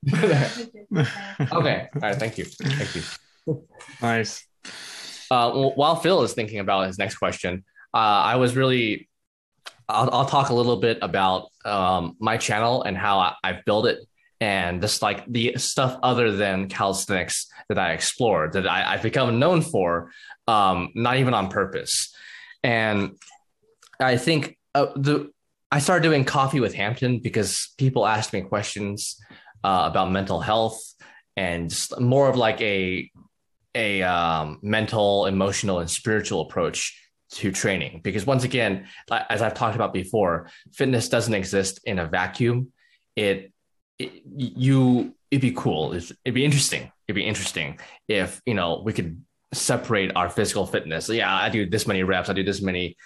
Speaker 1: Okay, all right, thank you.
Speaker 2: Nice.
Speaker 1: While Phil is thinking about his next question, I'll talk a little bit about my channel and how I've built it, and just like the stuff other than calisthenics that I explored, that I've become known for, not even on purpose. And I think I started doing Coffee with Hampton because people asked me questions about mental health and just more of like a mental, emotional, and spiritual approach to training. Because once again, as I've talked about before, fitness doesn't exist in a vacuum. It'd be cool. It'd be interesting if, we could separate our physical fitness. Yeah, I do this many reps. I do this many,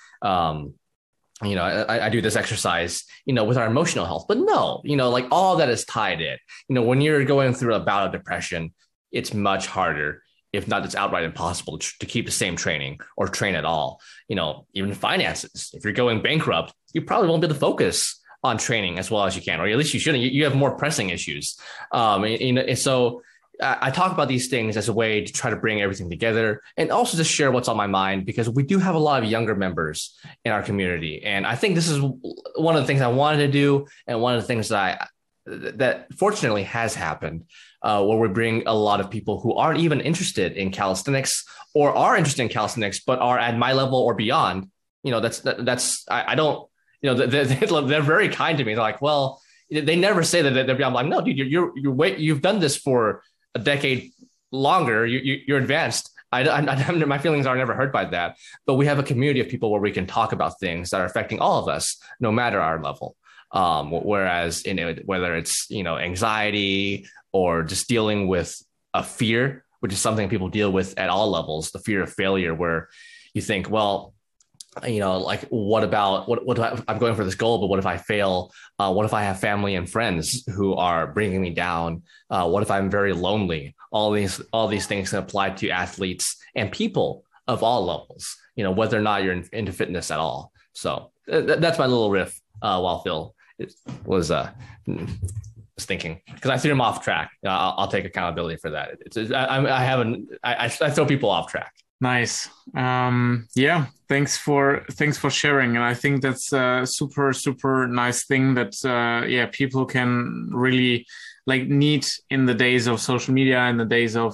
Speaker 1: I do this exercise, with our emotional health. But no, like all that is tied in. When you're going through a bout of depression, it's much harder, if not it's outright impossible to keep the same training or train at all. Even finances. If you're going bankrupt, you probably won't be able to focus on training as well as you can, or at least you shouldn't. You have more pressing issues. So I talk about these things as a way to try to bring everything together and also just share what's on my mind, because we do have a lot of younger members in our community. And I think this is one of the things I wanted to do. And one of the things that fortunately has happened, where we bring a lot of people who aren't even interested in calisthenics or are interested in calisthenics, but are at my level or beyond. I don't, they're very kind to me. They're like, well, they never say that they're beyond. I'm like, no, dude, you've done this for a decade longer. You're advanced. My feelings are never hurt by that, but we have a community of people where we can talk about things that are affecting all of us, no matter our level. Whereas whether it's, anxiety or just dealing with a fear, which is something people deal with at all levels, the fear of failure, where you think, well, like, what I'm going for this goal, but what if I fail? What if I have family and friends who are bringing me down? What if I'm very lonely? All these things can apply to athletes and people of all levels, whether or not you're into fitness at all. So that's my little riff, while Phil was thinking, because I threw him off track. I'll take accountability for that. I throw people off track.
Speaker 2: Nice. Yeah. Thanks for sharing. And I think that's a super, super nice thing that, people can really need in the days of social media, in the days of,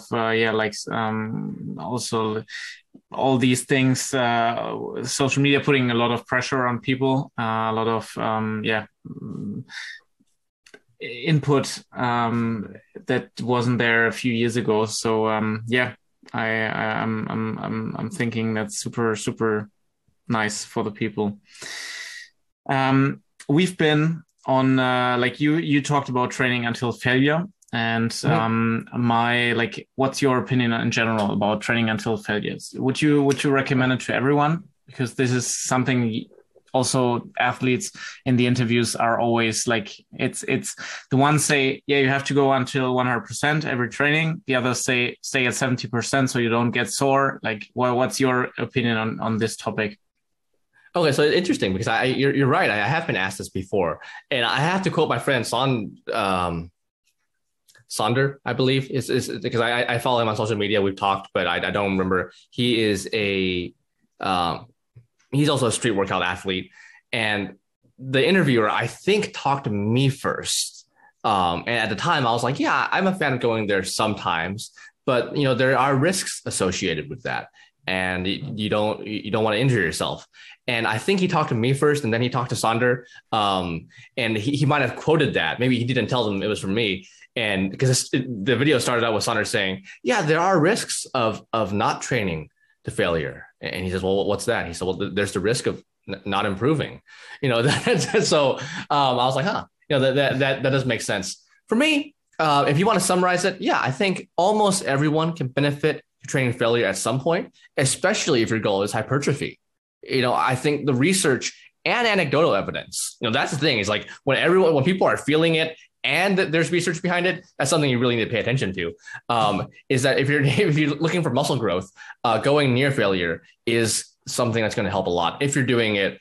Speaker 2: also all these things, social media putting a lot of pressure on people, a lot of, input, that wasn't there a few years ago. So, I'm thinking that's super, super nice for the people. We've been on like you talked about training until failure, and my like, what's your opinion in general about training until failures? Would you recommend it to everyone? Because this is something also athletes in the interviews are always like, it's the ones say, yeah, you have to go until 100% every training. The others say stay at 70% so you don't get sore. Like, what's your opinion on this topic?
Speaker 1: Okay, so it's interesting because you're right. I have been asked this before, and I have to quote my friend Sonder, I believe, is because I follow him on social media. We've talked, but I don't remember. He is um, he's also a street workout athlete, and the interviewer I think talked to me first. And at the time, I was like, yeah, I'm a fan of going there sometimes, but there are risks associated with that, and you don't want to injure yourself. And I think he talked to me first, and then he talked to Sonder. And he might have quoted that. Maybe he didn't tell them it was from me. And because the video started out with Sonder saying, yeah, there are risks of not training to failure. And he says, well, what's that? He said, well, there's the risk of not improving. So I was like, huh, that does make sense. For me, if you want to summarize it, yeah, I think almost everyone can benefit to training failure at some point, especially if your goal is hypertrophy. I think the research and anecdotal evidence, that's the thing, is like when people are feeling it and there's research behind it, that's something you really need to pay attention to. Is that if you're looking for muscle growth, going near failure is something that's going to help a lot. If you're doing it,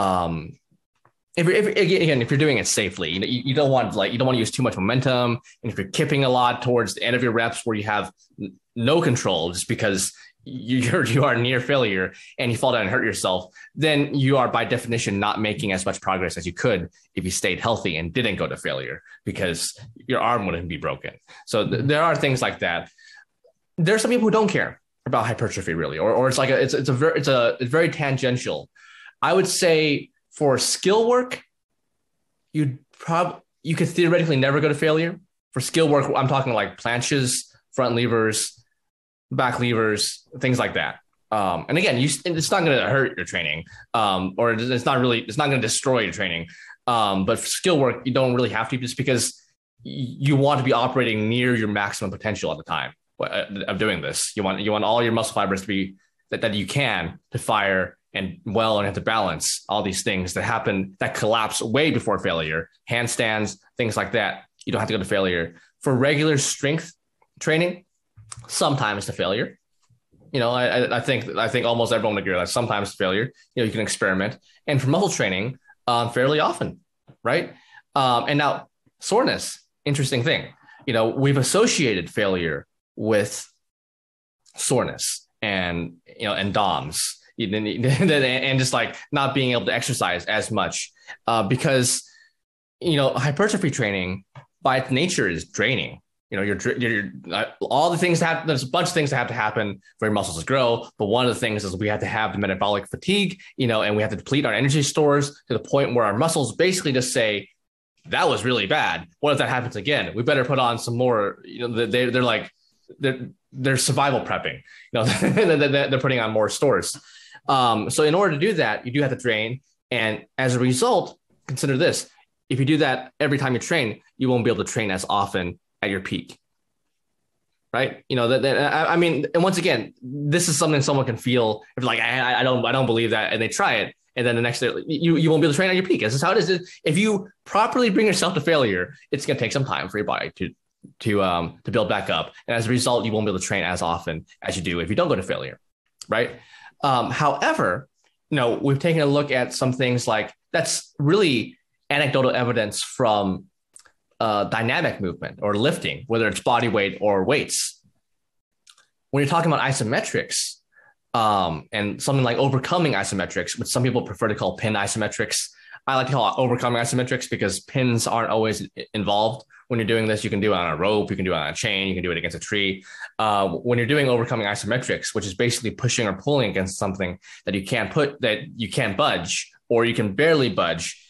Speaker 1: if you're doing it safely, you don't want to use too much momentum. And if you're kipping a lot towards the end of your reps where you have no control just because you are near failure and you fall down and hurt yourself, then you are by definition not making as much progress as you could if you stayed healthy and didn't go to failure, because your arm wouldn't be broken. So there are things like that. There are some people who don't care about hypertrophy really, or it's like it's very tangential. I would say for skill work, you could theoretically never go to failure. For skill work, I'm talking like planches, front levers, back levers, things like that. And again, it's not going to hurt your training, or it's not going to destroy your training. But for skill work, you don't really have to, just because you want to be operating near your maximum potential at the time of doing this. You want all your muscle fibers to be that you can to fire and have to balance all these things that collapse way before failure, handstands, things like that. You don't have to go to failure. For regular strength training, sometimes to failure. I think almost everyone would agree that sometimes to failure. You can experiment. And for muscle training, fairly often, right? And now soreness, interesting thing. We've associated failure with soreness and DOMS, and just like not being able to exercise as much, because hypertrophy training by its nature is draining. You're all the things that there's a bunch of things that have to happen for your muscles to grow. But one of the things is we have to have the metabolic fatigue, and we have to deplete our energy stores to the point where our muscles basically just say, that was really bad. What if that happens again? We better put on some more, they're survival prepping, they're putting on more stores. So in order to do that, you do have to drain. And as a result, consider this: if you do that every time you train, you won't be able to train as often at your peak, right? I mean, and once again, this is something someone can feel if like, I don't believe that, and they try it, and then the next day you won't be able to train at your peak. This is how it is. If you properly bring yourself to failure, it's going to take some time for your body to build back up, and as a result, you won't be able to train as often as you do if you don't go to failure, right? However, we've taken a look at some things like that's really anecdotal evidence from dynamic movement or lifting, whether it's body weight or weights. When you're talking about isometrics, and something like overcoming isometrics, which some people prefer to call pin isometrics, I like to call it overcoming isometrics because pins aren't always involved. When you're doing this, you can do it on a rope, you can do it on a chain, you can do it against a tree. When you're doing overcoming isometrics, which is basically pushing or pulling against something that you can't budge, or you can barely budge,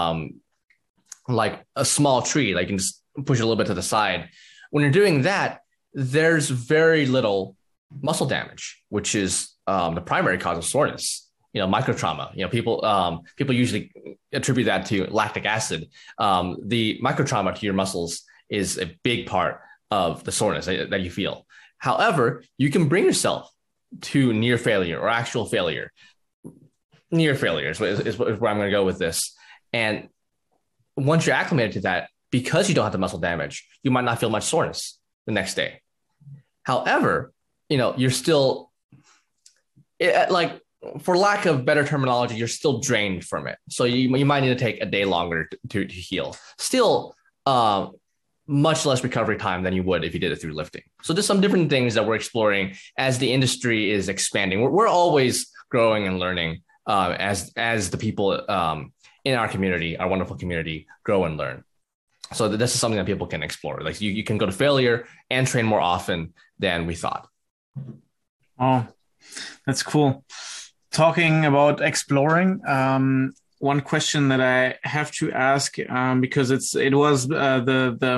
Speaker 1: like a small tree, like you can just push it a little bit to the side. When you're doing that, there's very little muscle damage, which is the primary cause of soreness. micro trauma. People usually attribute that to lactic acid. The micro trauma to your muscles is a big part of the soreness that you feel. However, you can bring yourself to near failure or actual failure. Near failure is where I'm going to go with this. And once you're acclimated to that, because you don't have the muscle damage, you might not feel much soreness the next day. However, you're still like, for lack of better terminology, you're still drained from it. So you might need to take a day longer to heal. Still, much less recovery time than you would if you did it through lifting. So there's some different things that we're exploring as the industry is expanding. We're always growing and learning as the people in our community, our wonderful community, grow and learn. So this is something that people can explore. Like you can go to failure and train more often than we thought.
Speaker 2: Oh, that's cool. Talking about exploring, one question that I have to ask, because it was the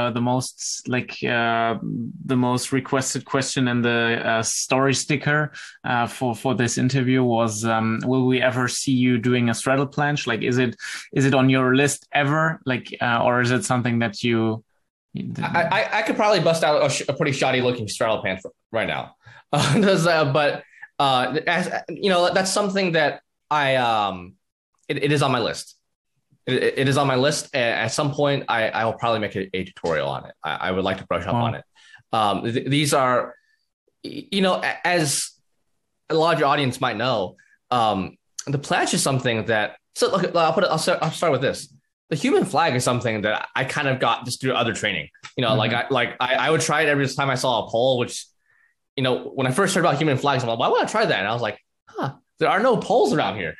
Speaker 2: most requested question in the story sticker for this interview was, will we ever see you doing a straddle planche? Like, is it on your list ever? Like, or is it something that you?
Speaker 1: I could probably bust out a pretty shoddy looking straddle planche right now, but as that's something that it is on my list. It is on my list. At some point, I will probably make a tutorial on it. I would like to brush up on it. These are, as a lot of your audience might know, the planche is something that. So look, I'll start with this. The human flag is something that I kind of got just through other training. I would try it every time I saw a pole, which, when I first heard about human flags, I'm like, why would I try that? And I was like, there are no poles around here.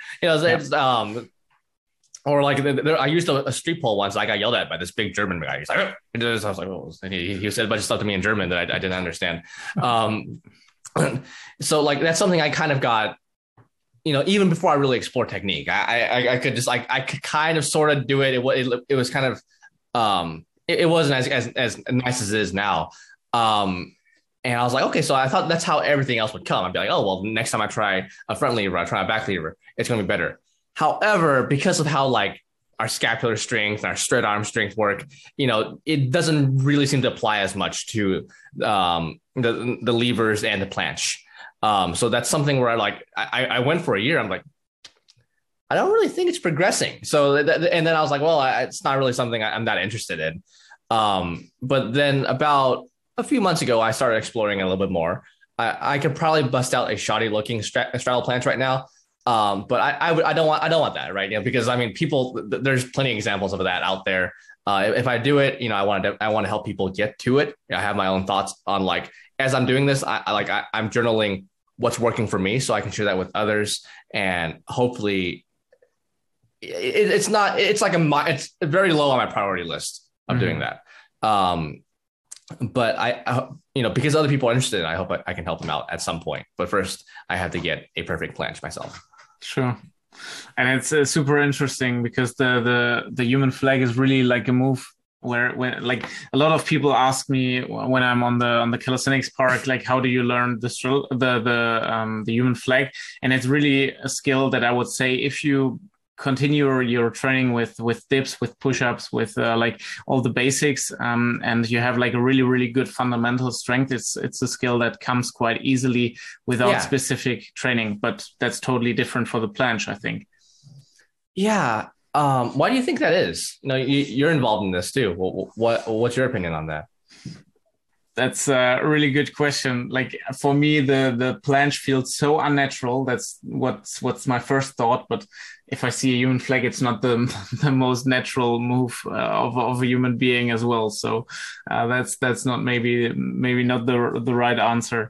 Speaker 1: Or like I used a street pole once. I got yelled at by this big German guy. He's like, I was like, oh. And he said a bunch of stuff to me in German that I didn't understand. So like that's something I kind of got, even before I really explored technique. I could kind of sort of do it. It was kind of it wasn't as nice as it is now. And I was like, okay, so I thought that's how everything else would come. I'd be like, oh, well, next time I try a front lever, I try a back lever, it's going to be better. However, because of how like our scapular strength and our straight arm strength work, it doesn't really seem to apply as much to the levers and the planche. So that's something where I went for a year. I'm like, I don't really think it's progressing. So, and then I was like, well, it's not really something I'm that interested in. But then about a few months ago, I started exploring it a little bit more. I could probably bust out a shoddy looking straddle planche right now. But I don't want that, right? Because I mean, there's plenty of examples of that out there. If I do it, I want to help people get to it. I have my own thoughts on like, as I'm doing this, I'm journaling what's working for me so I can share that with others. And hopefully it's very low on my priority list of doing that. But I because other people are interested, I hope I can help them out at some point. But first, I have to get a perfect planche myself.
Speaker 2: Sure. And it's super interesting because the human flag is really like a move when like a lot of people ask me when I'm on the calisthenics park, like, how do you learn the human flag? And it's really a skill that I would say if you continue your training with dips, with push-ups, with like all the basics, and you have like a really, really good fundamental strength, it's a skill that comes quite easily without specific training. But that's totally different for the planche, I think.
Speaker 1: Yeah. Why do you think that is? You're involved in this too. What's your opinion on that?
Speaker 2: That's a really good question. Like for me, the planche feels so unnatural. That's what's my first thought. But if I see a human flag, it's not the most natural move of a human being as well. So that's not maybe not the right answer.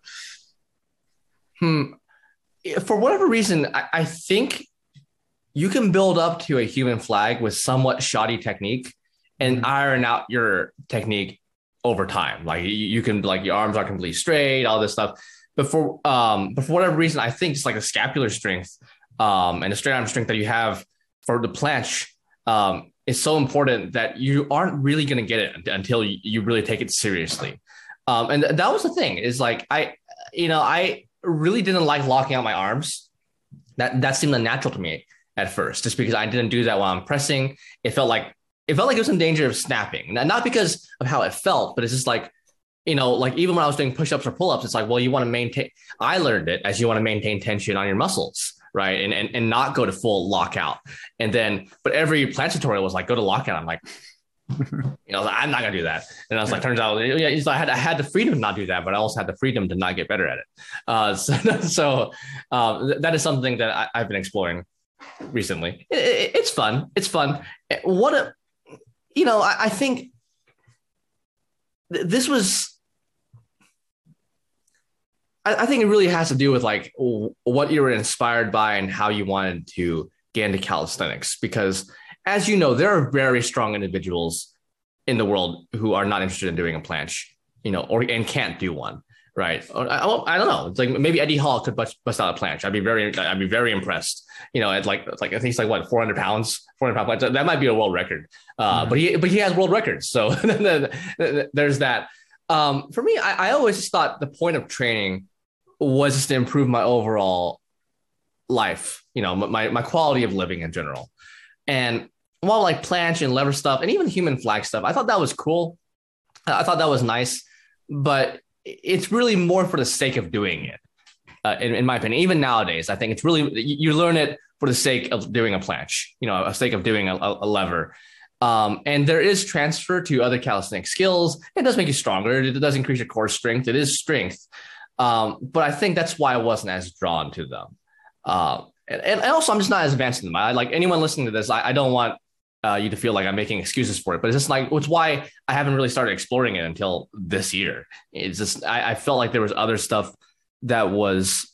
Speaker 1: For whatever reason, I think you can build up to a human flag with somewhat shoddy technique and iron out your technique over time. Like you can, like, your arms are completely straight, all this stuff. But for whatever reason, I think just like the scapular strength and the straight arm strength that you have for the planche is so important that you aren't really going to get it until you really take it seriously. And that was the thing, is like I really didn't like locking out my arms That seemed unnatural to me at first, just because I didn't do that while I'm pressing. It felt like it was in danger of snapping. Not because of how it felt, but it's just like, like even when I was doing push-ups or pull-ups, it's like, well, you want to maintain. I learned it as you want to maintain tension on your muscles, right? And not go to full lockout. But every planche tutorial was like, go to lockout. I'm like, I'm not gonna do that. And I was like, turns out, I had the freedom to not do that, but I also had the freedom to not get better at it. So that is something that I've been exploring recently. It's fun. It's fun. I think this was. I think it really has to do with like what you were inspired by and how you wanted to get into calisthenics, because as you know, there are very strong individuals in the world who are not interested in doing a planche, and can't do one, right? I don't know. It's like maybe Eddie Hall could bust out a planche. I'd be very impressed. At like I think it's like what 400 pound planche. That might be a world record. But he has world records. So there's that. For me, I always just thought the point of training was just to improve my overall life, my quality of living in general. And while like planche and lever stuff and even human flag stuff, I thought that was cool. I thought that was nice, but it's really more for the sake of doing it. In my opinion, even nowadays, I think it's really, you learn it for the sake of doing a planche, a sake of doing a lever. And there is transfer to other calisthenic skills. It does make you stronger. It does increase your core strength. It is strength. But I think that's why I wasn't as drawn to them. And also, I'm just not as advanced in them. Like anyone listening to this, I don't want you to feel like I'm making excuses for it. But it's just like, it's why I haven't really started exploring it until this year. It's just, I felt like there was other stuff that was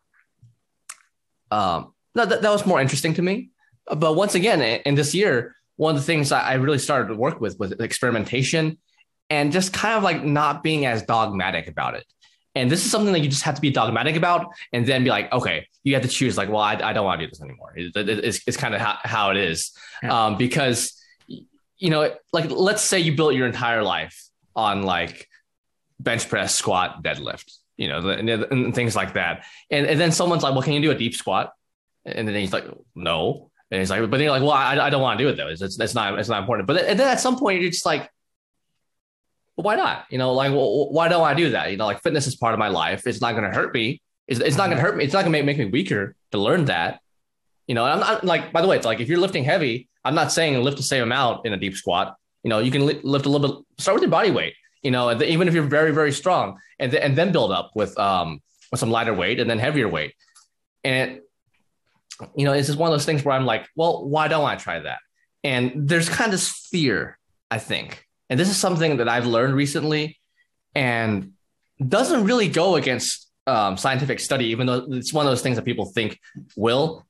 Speaker 1: that was more interesting to me. But once again, in this year, one of the things I really started to work with was experimentation and just kind of like not being as dogmatic about it. And this is something that you just have to be dogmatic about and then be like, okay, you have to choose like, well, I don't want to do this anymore. It's kind of how it is. Yeah. Because, like, let's say you built your entire life on like bench press, squat, deadlift, and things like that. And then someone's like, well, can you do a deep squat? And then he's like, no. And he's like, but then you're like, well, I don't want to do it though. It's not important. But then at some point you're just like, well, why not? Well, why don't I do that? Like fitness is part of my life. It's not going to hurt me. It's not going to hurt me. It's not going to make me weaker to learn that. And I'm like, by the way, it's like if you're lifting heavy, I'm not saying lift the same amount in a deep squat. You can lift a little bit. Start with your body weight. Even if you're very, very strong, and then build up with some lighter weight and then heavier weight. And it's just one of those things where I'm like, well, why don't I try that? And there's kind of this fear, I think. And this is something that I've learned recently and doesn't really go against scientific study, even though it's one of those things that people think will,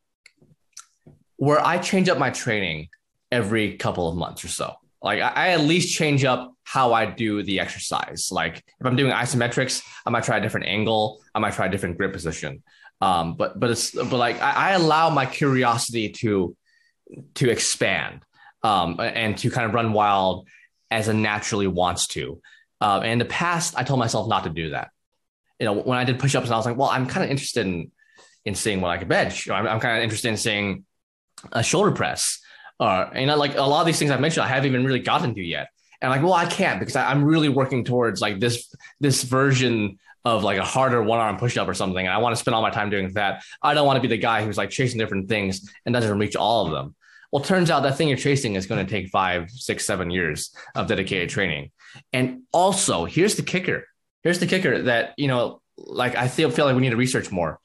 Speaker 1: where I change up my training every couple of months or so. Like I at least change up how I do the exercise. Like if I'm doing isometrics, I might try a different angle. I might try a different grip position. But I allow my curiosity to expand and to kind of run wild as it naturally wants to. And in the past, I told myself not to do that. When I did push-ups, and I was like, well, I'm kind of interested in seeing what I could bench. I'm kind of interested in seeing a shoulder press. Like a lot of these things I've mentioned, I haven't even really gotten to yet. And I'm like, well, I can't because I'm really working towards like this version of like a harder one-arm push-up or something. And I want to spend all my time doing that. I don't want to be the guy who's like chasing different things and doesn't reach all of them. Well, it turns out that thing you're chasing is going to take 5, 6, 7 years of dedicated training. And also, here's the kicker. Here's the kicker that, like I feel like we need to research more.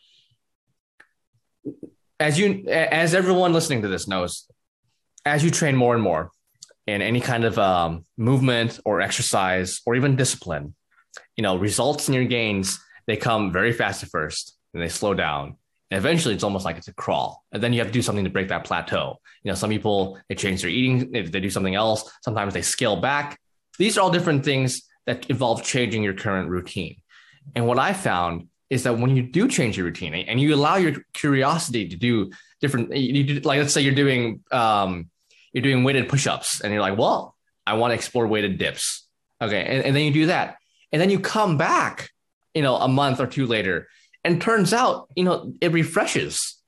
Speaker 1: As everyone listening to this knows, as you train more and more in any kind of movement or exercise or even discipline, results in your gains, they come very fast at first and they slow down. And eventually it's almost like it's a crawl. And then you have to do something to break that plateau. Some people, they change their eating, they do something else. Sometimes they scale back. These are all different things that involve changing your current routine. And what I found is that when you do change your routine and you allow your curiosity to do different, like let's say you're doing weighted push-ups and you're like, well, I want to explore weighted dips. Okay. And then you do that. And then you come back, a month or two later, and turns out, it refreshes.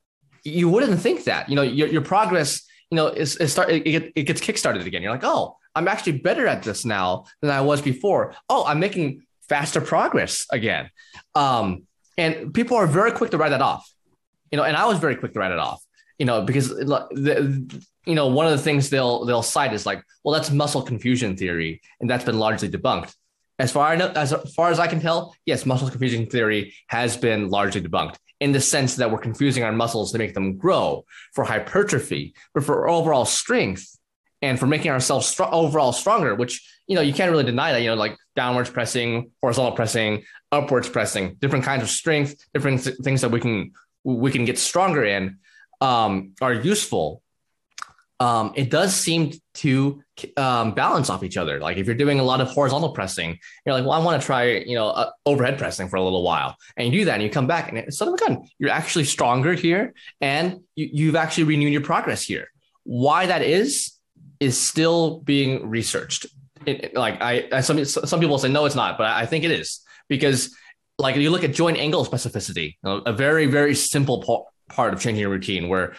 Speaker 1: you wouldn't think that, your progress, it gets kickstarted again. You're like, oh, I'm actually better at this now than I was before. Oh, I'm making faster progress again. And people are very quick to write that off, and I was very quick to write it off, because one of the things they'll cite is like, well, that's muscle confusion theory, and that's been largely debunked. As far as I can tell, yes, muscle confusion theory has been largely debunked in the sense that we're confusing our muscles to make them grow for hypertrophy, but for overall strength and for making ourselves overall stronger, which, you can't really deny that, like downwards pressing, horizontal pressing, upwards pressing, different kinds of strength, different things that we can get stronger in are useful. It does seem to balance off each other. Like if you're doing a lot of horizontal pressing, you're like, well, I want to try, overhead pressing for a little while. And you do that and you come back and son of a gun, you're actually stronger here and you've actually renewed your progress here. Why that is still being researched. Some people say, no, it's not, but I think it is, because like you look at joint angle specificity, a very, very simple part of changing your routine where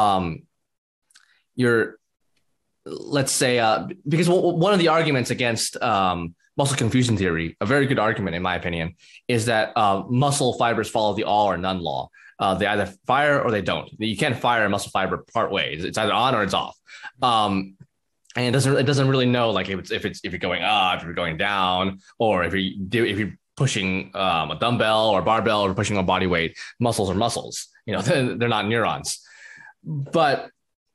Speaker 1: let's say, because one of the arguments against muscle confusion theory, a very good argument in my opinion, is that muscle fibers follow the all or none law. They either fire or they don't. You can't fire a muscle fiber part ways. It's either on or it's off. And it doesn't really know like if you're going up, if you're going down, or if you're pushing a dumbbell or barbell or pushing a body weight. Muscles are muscles. They're not neurons. But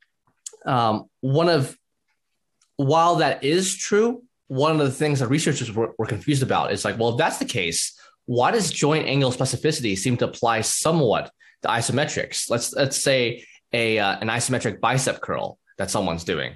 Speaker 1: while that is true, one of the things that researchers were confused about is like, well, if that's the case, why does joint angle specificity seem to apply somewhat to isometrics? Let's say an isometric bicep curl that someone's doing.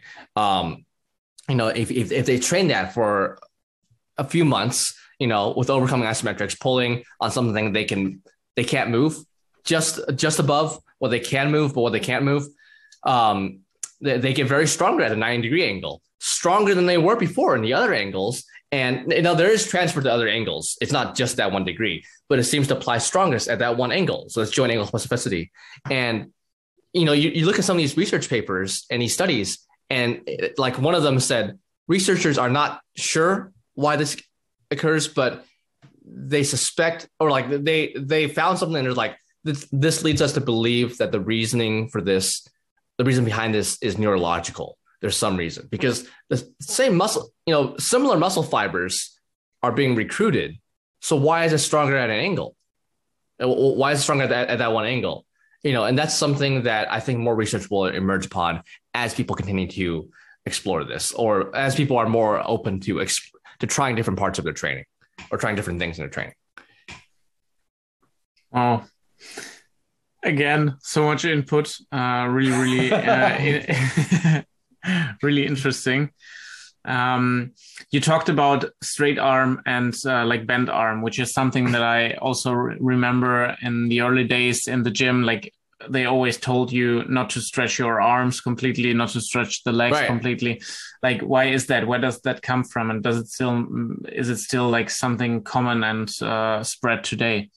Speaker 1: If they train that for a few months, with overcoming isometrics, pulling on something they can't move, just above what they can move, but what they can't move, they get very stronger at a 90-degree angle, stronger than they were before in the other angles. And there is transfer to other angles. It's not just that 1 degree, but it seems to apply strongest at that one angle. So it's joint angle specificity. And you look at some of these research papers and these studies, and like one of them said, researchers are not sure why this occurs, but they suspect, or like they found something and they're like, this leads us to believe that the reason behind this is neurological. There's some reason, because the same muscle, similar muscle fibers are being recruited. So why is it stronger at an angle? Why is it stronger at that one angle? And that's something that I think more research will emerge upon as people continue to explore this, or as people are more open to trying different parts of their training or trying different things in their training.
Speaker 2: Oh, again, so much input. Really, really interesting. You talked about straight arm and like bent arm, which is something that I also remember in the early days in the gym. Like they always told you not to stretch your arms completely, not to stretch the legs completely. Like, why is that? Where does that come from? And is it still like something common and spread today?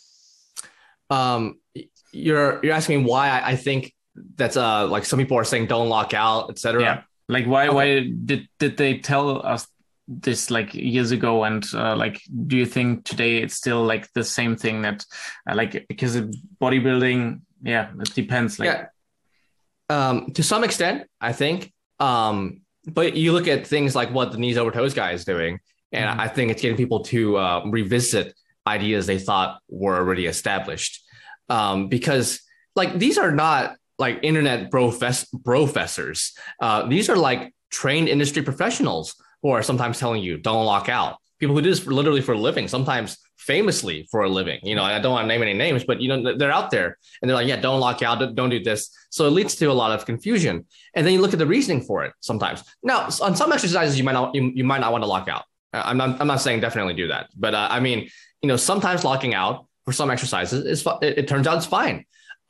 Speaker 1: You're asking me why I think that's like some people are saying don't lock out, etc.
Speaker 2: Yeah. Like why did they tell us this like years ago? And like, do you think today it's still like the same thing that like, because of bodybuilding, it depends. Like,
Speaker 1: to some extent, I think. But you look at things like what the knees over toes guy is doing, and I think it's getting people to revisit ideas they thought were already established. Because like these are not like internet professors. These are like trained industry professionals who are sometimes telling you don't lock out. People who do this literally for a living, sometimes famously for a living. I don't want to name any names, but they're out there and they're like, yeah, don't lock out, don't do this. So it leads to a lot of confusion. And then you look at the reasoning for it sometimes. Now, on some exercises, you might not want to lock out. I'm not saying definitely do that, but I mean, sometimes locking out for some exercises it turns out it's fine.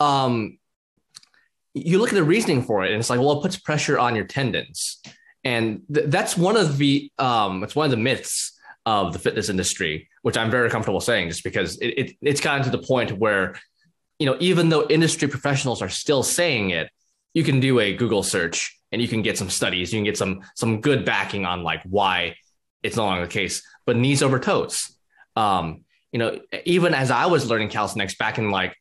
Speaker 1: You look at the reasoning for it and it's like, well, it puts pressure on your tendons. And that's one of the myths of the fitness industry, which I'm very comfortable saying, just because it's gotten to the point where even though industry professionals are still saying it, you can do a Google search and you can get some studies, you can get some good backing on like why it's no longer the case. But knees over toes, even as I was learning calisthenics back in like,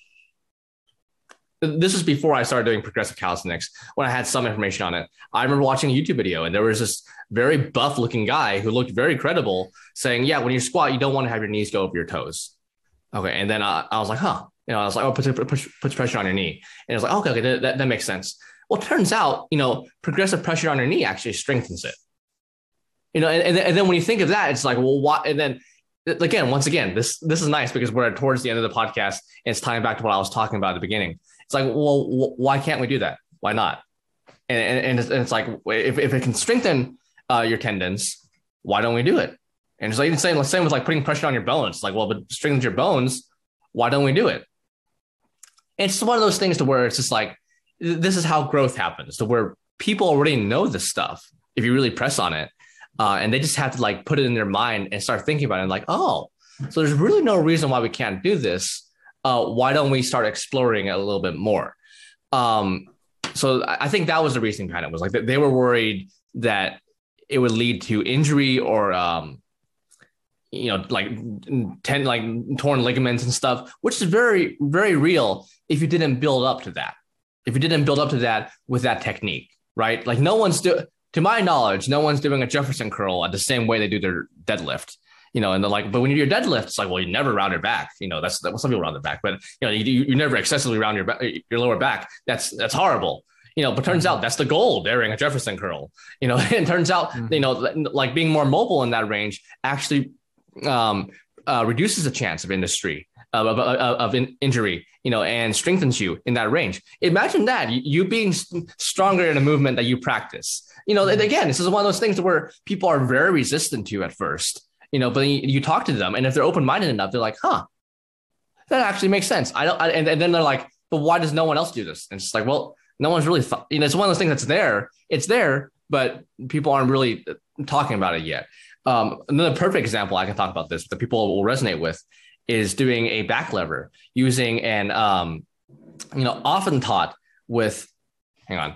Speaker 1: this is before I started doing progressive calisthenics, when I had some information on it. I remember watching a YouTube video and there was this very buff looking guy who looked very credible saying, yeah, when you squat, you don't want to have your knees go over your toes. Okay. And then I was like, huh. I was like, oh, puts pressure on your knee. And it was like, okay, that makes sense. Well, it turns out, progressive pressure on your knee actually strengthens it. And then when you think of that, it's like, well, what? And then again, once again, this is nice because we're towards the end of the podcast and it's tying back to what I was talking about at the beginning. It's like, well, why can't we do that? Why not? And it's like, if it can strengthen your tendons, why don't we do it? And it's like the same with like putting pressure on your bones. It's like, well, but it strengthens your bones. Why don't we do it? And it's one of those things to where it's just like, this is how growth happens, to where people already know this stuff if you really press on it. And they just have to like put it in their mind and start thinking about it and like, oh, so there's really no reason why we can't do this. Why don't we start exploring it a little bit more? So I think that was the reason behind it, was like they were worried that it would lead to injury or, like torn ligaments and stuff, which is very, very real if you didn't build up to that. If you didn't build up to that with that technique, right? Like to my knowledge, no one's doing a Jefferson curl at the same way they do their deadlift. And they're like, but when you do your deadlift, it's like, well, you never round your back. That's some people round their back, but you never excessively round your lower back. That's horrible. But turns out that's the goal during a Jefferson curl. It turns out, like being more mobile in that range actually reduces the chance of injury, and strengthens you in that range. Imagine that you being stronger in a movement that you practice. Again, this is one of those things where people are very resistant to at first. But then you talk to them, and if they're open-minded enough, they're like, huh, that actually makes sense. And then they're like, but why does no one else do this? And it's like, well, no one's really thought, it's one of those things that's there. It's there, but people aren't really talking about it yet. Another perfect example I can talk about this that people will resonate with is doing a back lever using an, often taught with, hang on.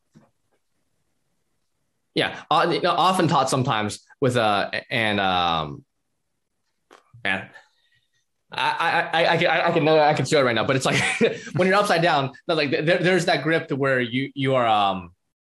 Speaker 1: Yeah, often taught sometimes with I can show it right now, but it's like when you're upside down, like there's that grip to where you are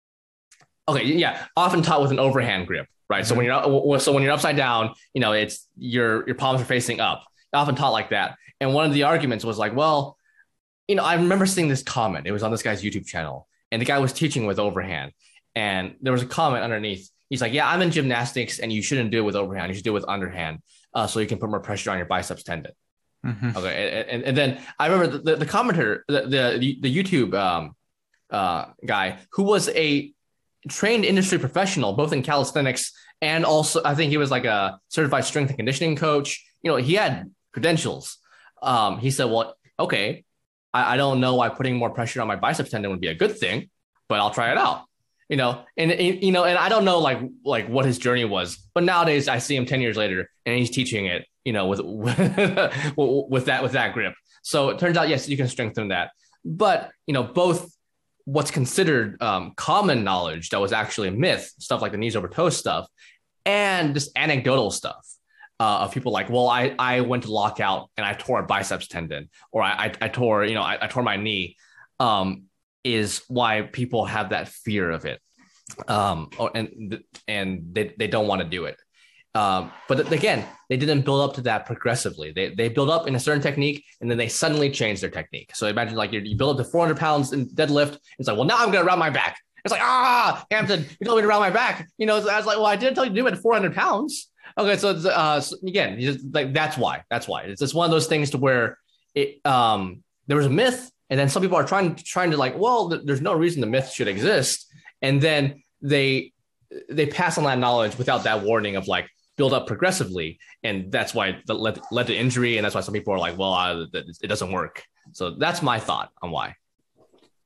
Speaker 1: often taught with an overhand grip, right? Mm-hmm. So when you're upside down, it's your palms are facing up. Often taught like that. And one of the arguments was like, well, I remember seeing this comment. It was on this guy's YouTube channel, and the guy was teaching with overhand. And there was a comment underneath. He's like, yeah, I'm in gymnastics and you shouldn't do it with overhand. You should do it with underhand so you can put more pressure on your biceps tendon. Mm-hmm. Okay. And then I remember the commenter, the YouTube guy who was a trained industry professional, both in calisthenics and also I think he was like a certified strength and conditioning coach. He had credentials. He said, well, okay, I don't know why putting more pressure on my biceps tendon would be a good thing, but I'll try it out. And I don't know like what his journey was, but nowadays I see him 10 years later and he's teaching it, with that grip. So it turns out, yes, you can strengthen that, but both what's considered common knowledge that was actually a myth, stuff like the knees over toes stuff, and just anecdotal stuff of people like, well, I went to lockout and I tore a biceps tendon, or I tore, I tore my knee. Is why people have that fear of it, and they don't want to do it. But again, they didn't build up to that progressively. They build up in a certain technique, and then they suddenly change their technique. So imagine like you build up to 400 pounds in deadlift. It's like, well, now I'm going to round my back. It's like, Hampton, you told me to round my back. So I was like, well, I didn't tell you to do it at 400 pounds. Okay, so it's, again, that's why. It's just one of those things to where it there was a myth. And then some people are trying to like, well, there's no reason the myth should exist. And then they pass on that knowledge without that warning of like build up progressively. And that's why it led to injury. And that's why some people are like, well, it doesn't work. So that's my thought on why.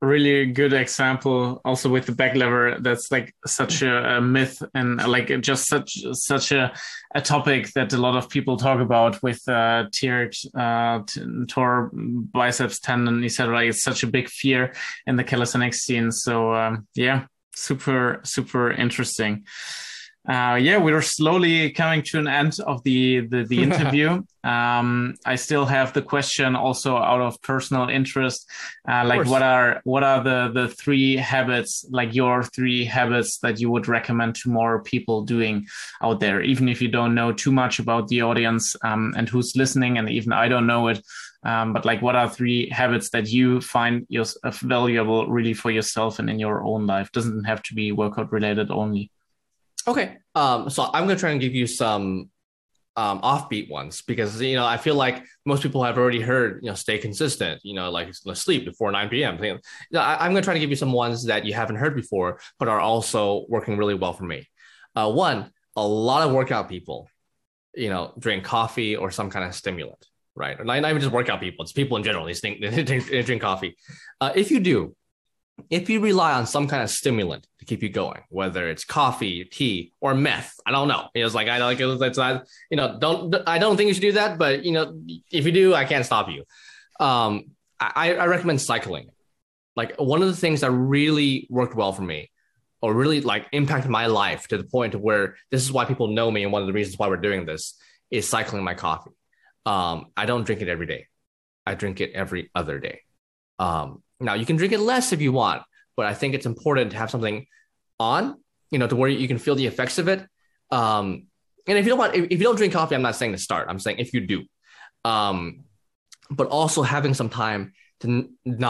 Speaker 2: really good example also with the back lever. That's like such a myth, and like just such a topic that a lot of people talk about with tiered tore biceps tendon, etc. Like, it's such a big fear in the calisthenics scene. So yeah, super interesting. Yeah, we're slowly coming to an end of the interview. I still have the question also out of personal interest. Like, what are the three habits, like your three habits that you would recommend to more people doing out there, even if you don't know too much about the audience and who's listening, and even I don't know it. But like, what are three habits that you find valuable really for yourself and in your own life? Doesn't have to be workout related only.
Speaker 1: Okay. So I'm going to try and give you some offbeat ones, because, I feel like most people have already heard, stay consistent, like sleep before 9 p.m. I'm going to try to give you some ones that you haven't heard before, but are also working really well for me. One, a lot of workout people, drink coffee or some kind of stimulant, right? Or not even just workout people, it's people in general. They drink coffee. If you rely on some kind of stimulant to keep you going, whether it's coffee, tea, or meth, I don't know. It's like, it's not, I don't think you should do that, but if you do, I can't stop you. I recommend cycling. Like, one of the things that really worked well for me, or really like impacted my life to the point of where this is why people know me, and one of the reasons why we're doing this, is cycling my coffee. I don't drink it every day. I drink it every other day. Now, you can drink it less if you want, but I think it's important to have something on, to where you can feel the effects of it. And if you don't drink coffee, I'm not saying to start. I'm saying if you do, but also having some time to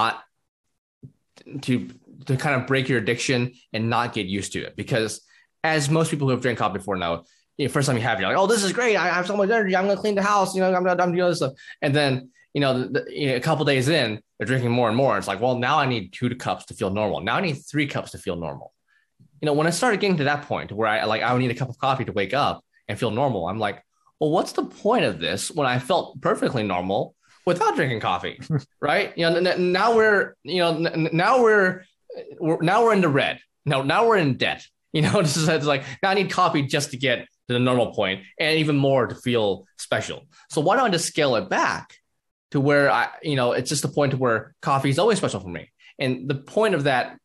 Speaker 1: kind of break your addiction and not get used to it. Because as most people who have drank coffee before know, first time you have, you're like, oh, this is great. I have so much energy. I'm going to clean the house. I'm doing this stuff. And then, a couple days in, they're drinking more and more. It's like, well, now I need 2 cups to feel normal. Now I need 3 cups to feel normal. When I started getting to that point where I would need a cup of coffee to wake up and feel normal, I'm like, well, what's the point of this when I felt perfectly normal without drinking coffee, right? Now we're in the red. Now we're in debt. It's like, now I need coffee just to get to the normal point, and even more to feel special. So why don't I just scale it back to where it's just the point to where coffee is always special for me. And the point of that,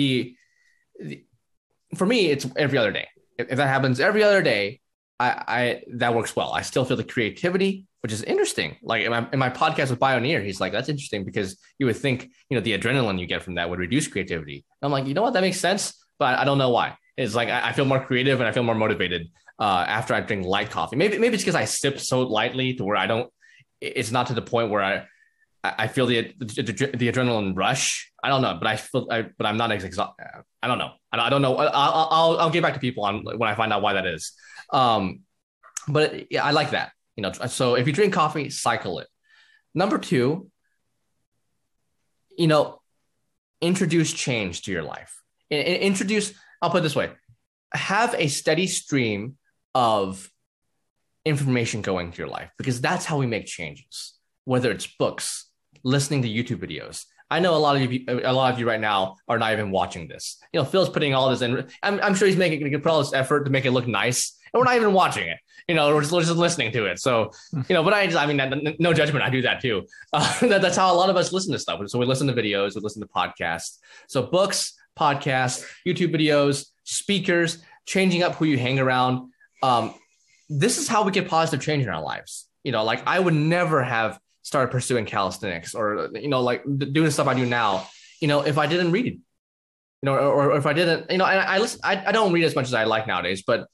Speaker 1: for me, it's every other day. If that happens every other day, that works well. I still feel the creativity, which is interesting. Like in my podcast with Bioneer, he's like, that's interesting, because you would think, the adrenaline you get from that would reduce creativity. And I'm like, you know what, that makes sense, but I don't know why. It's like, I feel more creative and I feel more motivated after I drink light coffee. Maybe it's because I sip so lightly to where it's not to the point where I feel the adrenaline rush. I don't know, but I'm not exhausted. I don't know. I don't know. I'll get back to people on when I find out why that is. But yeah, I like that. So if you drink coffee, cycle it. Number 2, introduce change to your life. I'll put it this way: have a steady stream of information going to your life, because that's how we make changes. Whether it's books, listening to YouTube videos. I know a lot of you right now are not even watching this. Phil's putting all this in. I'm sure he's put all this effort to make it look nice, and we're not even watching it. We're just but no judgment. I do that too. That's how a lot of us listen to stuff. So we listen to videos, we listen to podcasts. So books, podcasts, YouTube videos, speakers, changing up who you hang around. This is how we get positive change in our lives. Like, I would never have started pursuing calisthenics or, like doing the stuff I do now, if I didn't read, or if I didn't, and I listen, I don't read as much as I like nowadays, but,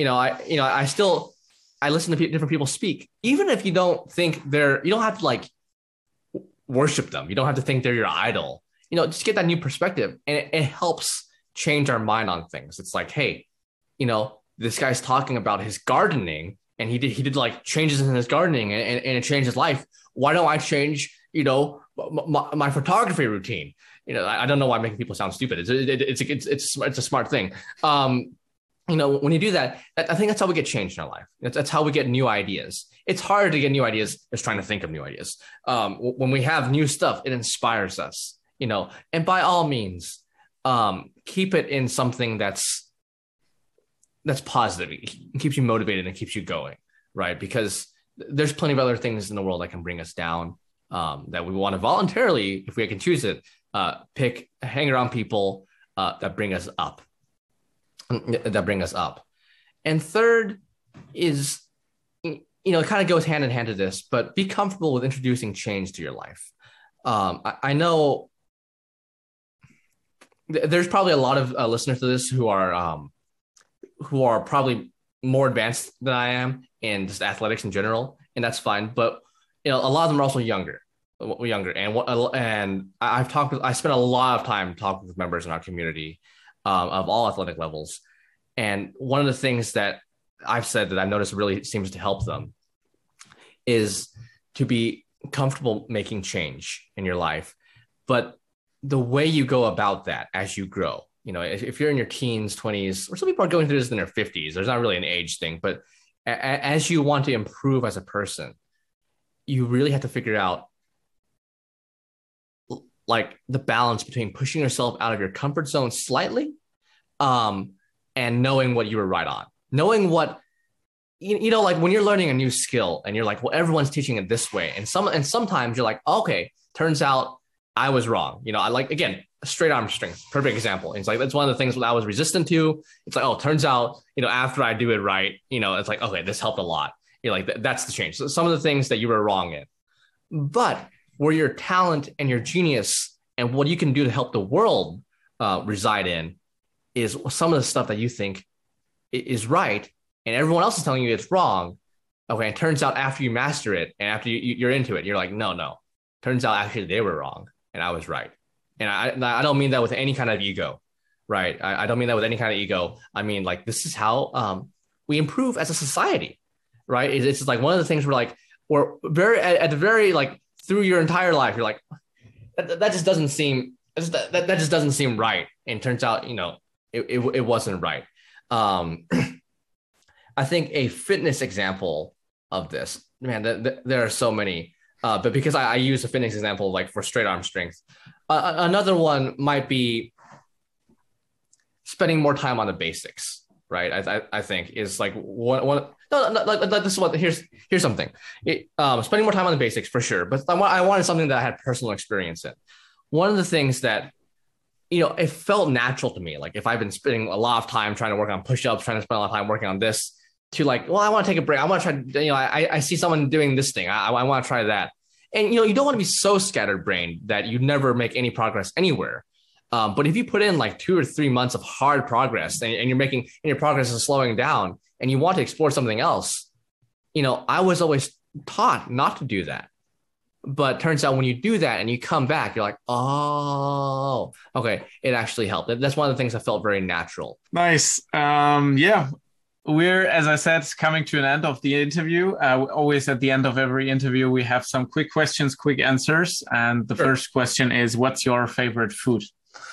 Speaker 1: I listen to different people speak, even if you don't think you don't have to like worship them. You don't have to think they're your idol, just get that new perspective, and it helps change our mind on things. It's like, hey, this guy's talking about his gardening, and he did like changes in his gardening, and it changed his life. Why don't I change, my photography routine? I don't know why I'm making people sound stupid. It's a smart thing. When you do that, I think that's how we get changed in our life. That's how we get new ideas. It's harder to get new ideas just trying to think of new ideas. When we have new stuff, it inspires us. and by all means, keep it in something that's positive. It keeps you motivated and keeps you going, right? Because there's plenty of other things in the world that can bring us down, that we want to voluntarily, if we can choose it, hang around people that bring us up. And third is, it kind of goes hand in hand to this, but be comfortable with introducing change to your life. I know there's probably a lot of listeners to this who are probably more advanced than I am in just athletics in general, and that's fine. But a lot of them are also younger, and I spent a lot of time talking with members in our community of all athletic levels, and one of the things that I've said that I've noticed really seems to help them is to be comfortable making change in your life, but the way you go about that as you grow. If you're in your teens, 20s, or some people are going through this in their 50s, there's not really an age thing, but as you want to improve as a person, you really have to figure out like the balance between pushing yourself out of your comfort zone slightly, and knowing what you were right on, knowing what, like when you're learning a new skill and you're like, well, everyone's teaching it this way. And sometimes you're like, okay, turns out I was wrong. I like, again, straight arm strength, perfect example. It's like, that's one of the things that I was resistant to. It's like, oh, turns out, after I do it right, it's like, okay, this helped a lot. That's the change. So some of the things that you were wrong in, but where your talent and your genius and what you can do to help the world reside in is some of the stuff that you think is right. And everyone else is telling you it's wrong. Okay. And it turns out after you master it and after you're into it, you're like, no. Turns out actually they were wrong and I was right. And I don't mean that with any kind of ego, right? I don't mean that with any kind of ego. I mean, like, this is how we improve as a society, right? It's just like one of the things we're very, at the very, like, through your entire life, you're like, that just doesn't seem, that just doesn't seem right. And it turns out, it wasn't right. I think a fitness example of this, man, there are so many, but because I use a fitness example, like for straight arm strength, another one might be spending more time on the basics, right? I think is like one. No, like this is what, here's something. Spending more time on the basics for sure, but I wanted something that I had personal experience in. One of the things that, it felt natural to me, like if I've been spending a lot of time trying to work on push-ups, trying to spend a lot of time working on this, to like, well, I want to take a break. I want to try, I see someone doing this thing. I want to try that. And, you don't want to be so scatterbrained that you never make any progress anywhere. But if you put in like 2 or 3 months of hard progress and your progress is slowing down and you want to explore something else, I was always taught not to do that. But turns out when you do that and you come back, you're like, oh, okay, it actually helped. That's one of the things that felt very natural.
Speaker 2: Nice. Yeah. We're, as I said, coming to an end of the interview. Always at the end of every interview, we have some quick questions, quick answers. And the first question is, what's your favorite food?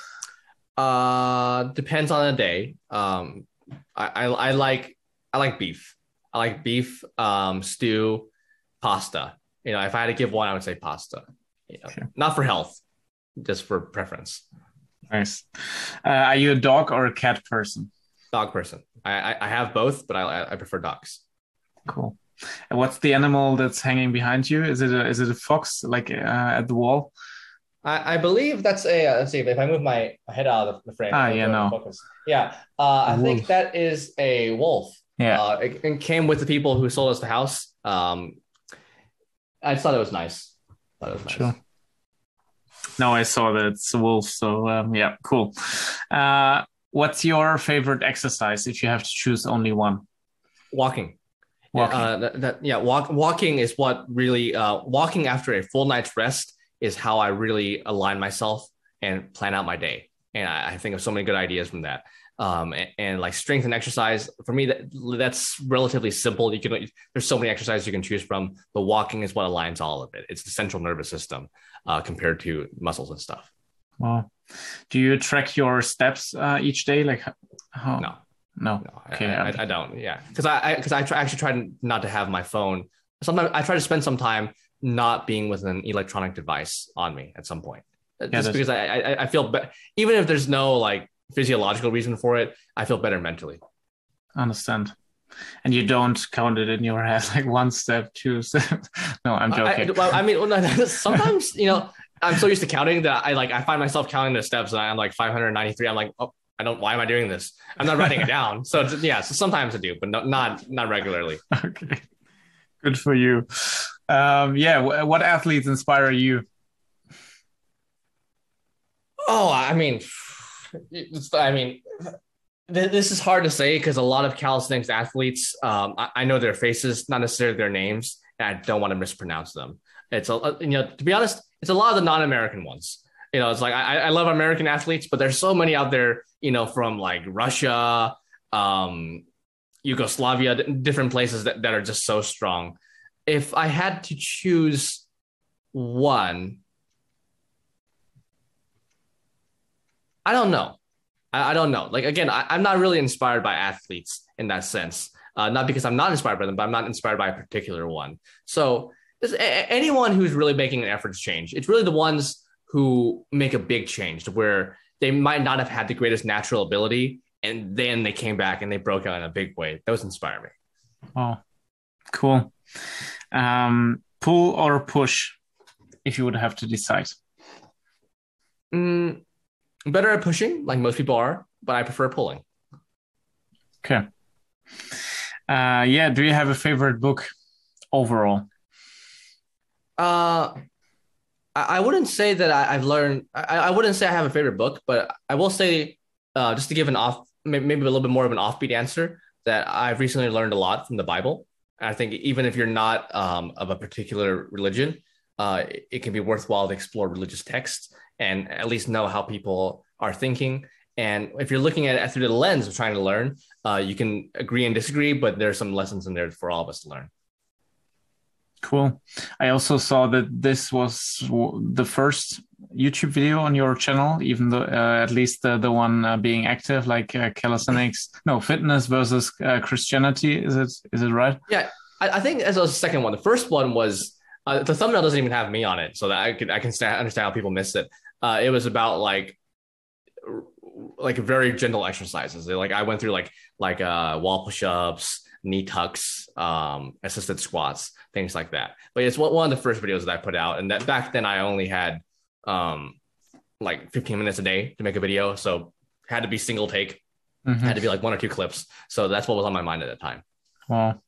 Speaker 1: Depends on the day. I like beef. I like beef, stew, pasta. If I had to give one, I would say pasta. Okay. Not for health, just for preference.
Speaker 2: Nice. Are you a dog or a cat person?
Speaker 1: Dog person. I have both, but I prefer dogs.
Speaker 2: Cool. And what's the animal that's hanging behind you? Is it a fox, like at the wall?
Speaker 1: I believe that's let's see, if I move my head out of the frame.
Speaker 2: Focus.
Speaker 1: Yeah. I think that is a wolf.
Speaker 2: Yeah.
Speaker 1: It came with the people who sold us the house. I just thought it was nice.
Speaker 2: Sure. No, I saw that it's a wolf. So yeah, cool. What's your favorite exercise if you have to choose only one?
Speaker 1: Walking. Walking is what really, walking after a full night's rest is how I really align myself and plan out my day. And I think of so many good ideas from that. And like strength and exercise, for me, that's relatively simple. There's so many exercises you can choose from, but walking is what aligns all of it. It's the central nervous system compared to muscles and stuff.
Speaker 2: Wow. Do you track your steps each day? Like how? No.
Speaker 1: Okay, I don't. Yeah, because I actually try not to have my phone. Sometimes I try to spend some time not being with an electronic device on me at some point. just because I feel even if there's no like physiological reason for it, I feel better mentally.
Speaker 2: I understand. And you don't count it in your head like 1 step, 2 steps. No, I'm joking.
Speaker 1: I mean, sometimes, I'm so used to counting that I find myself counting the steps and I'm like 593. I'm like, oh, why am I doing this? I'm not writing it down. So so sometimes I do, but not regularly.
Speaker 2: Okay. Good for you. What athletes inspire you?
Speaker 1: Oh, this is hard to say because a lot of calisthenics athletes, I know their faces, not necessarily their names, and I don't want to mispronounce them. It's to be honest, it's a lot of the non-American ones. It's like I love American athletes, but there's so many out there, from like Russia, Yugoslavia, different places that are just so strong. If I had to choose one, I don't know. I don't know. Like, again, I'm not really inspired by athletes in that sense. Not because I'm not inspired by them, but I'm not inspired by a particular one. So anyone who's really making an effort to change, it's really the ones who make a big change to where they might not have had the greatest natural ability, and then they came back and they broke out in a big way. Those inspire me.
Speaker 2: Oh, cool. Pull or push, if you would have to decide?
Speaker 1: Better at pushing, like most people are, but I prefer pulling.
Speaker 2: Okay. Do you have a favorite book overall?
Speaker 1: I wouldn't say that I've learned. I wouldn't say I have a favorite book, but I will say, just to give maybe a little bit more of an offbeat answer, that I've recently learned a lot from the Bible. And I think even if you're not of a particular religion, it can be worthwhile to explore religious texts and at least know how people are thinking. And if you're looking at it through the lens of trying to learn, you can agree and disagree, but there's some lessons in there for all of us to learn.
Speaker 2: Cool. I also saw that this was the first YouTube video on your channel, even though at least the one being active, like fitness versus Christianity. Is it right?
Speaker 1: Yeah, I think as a second one. The first one was the thumbnail doesn't even have me on it, so that I can understand how people missed it. It was about like very gentle exercises. I went through like wall push-ups, knee tucks, assisted squats, things like that. But it's one of the first videos that I put out, and that back then I only had 15 minutes a day to make a video, so had to be single take. Mm-hmm. Had to be like 1 or 2 clips. So that's what was on my mind at that time.
Speaker 2: Wow.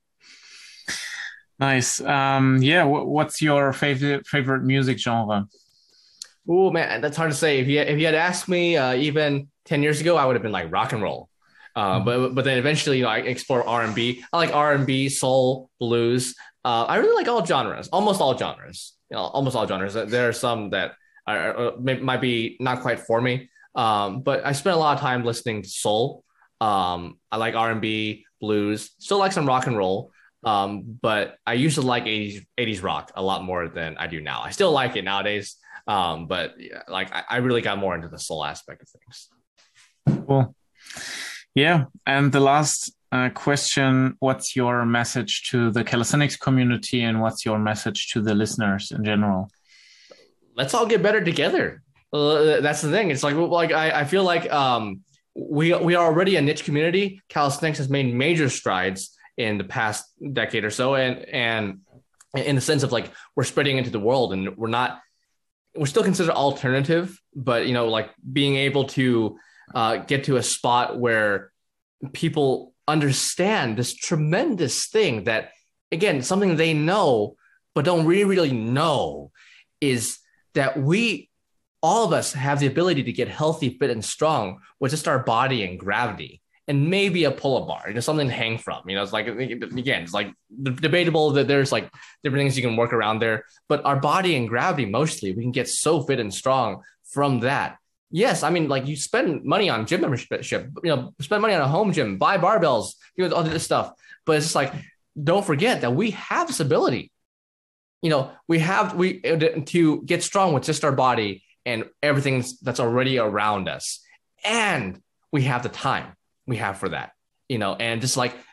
Speaker 2: Nice. What's your favorite music genre?
Speaker 1: Oh man, that's hard to say. If you had asked me even 10 years ago, I would have been like rock and roll. But then eventually, I explore R&B. I like R&B, soul, blues. I really like almost all genres. There are some that might be not quite for me. But I spent a lot of time listening to soul. I like R&B, blues. Still like some rock and roll. But I used to like 80s rock a lot more than I do now. I still like it nowadays. But I really got more into the soul aspect of things.
Speaker 2: Cool. Yeah. And the last question, what's your message to the calisthenics community and what's your message to the listeners in general?
Speaker 1: Let's all get better together. That's the thing. It's I feel like we are already a niche community. Calisthenics has made major strides in the past decade or so. And in the sense of we're spreading into the world, and we're still considered alternative, but being able to get to a spot where people understand this tremendous thing that, again, something they know but don't really know, is that all of us have the ability to get healthy, fit, and strong with just our body and gravity and maybe a pull-up bar, something to hang from. It's it's debatable that there's different things you can work around there, but our body and gravity, mostly, we can get so fit and strong from that. Yes, you spend money on gym membership, spend money on a home gym, buy barbells, all this stuff. But it's just don't forget that we have this ability. We to get strong with just our body and everything that's already around us. And we have the time we have for that, and just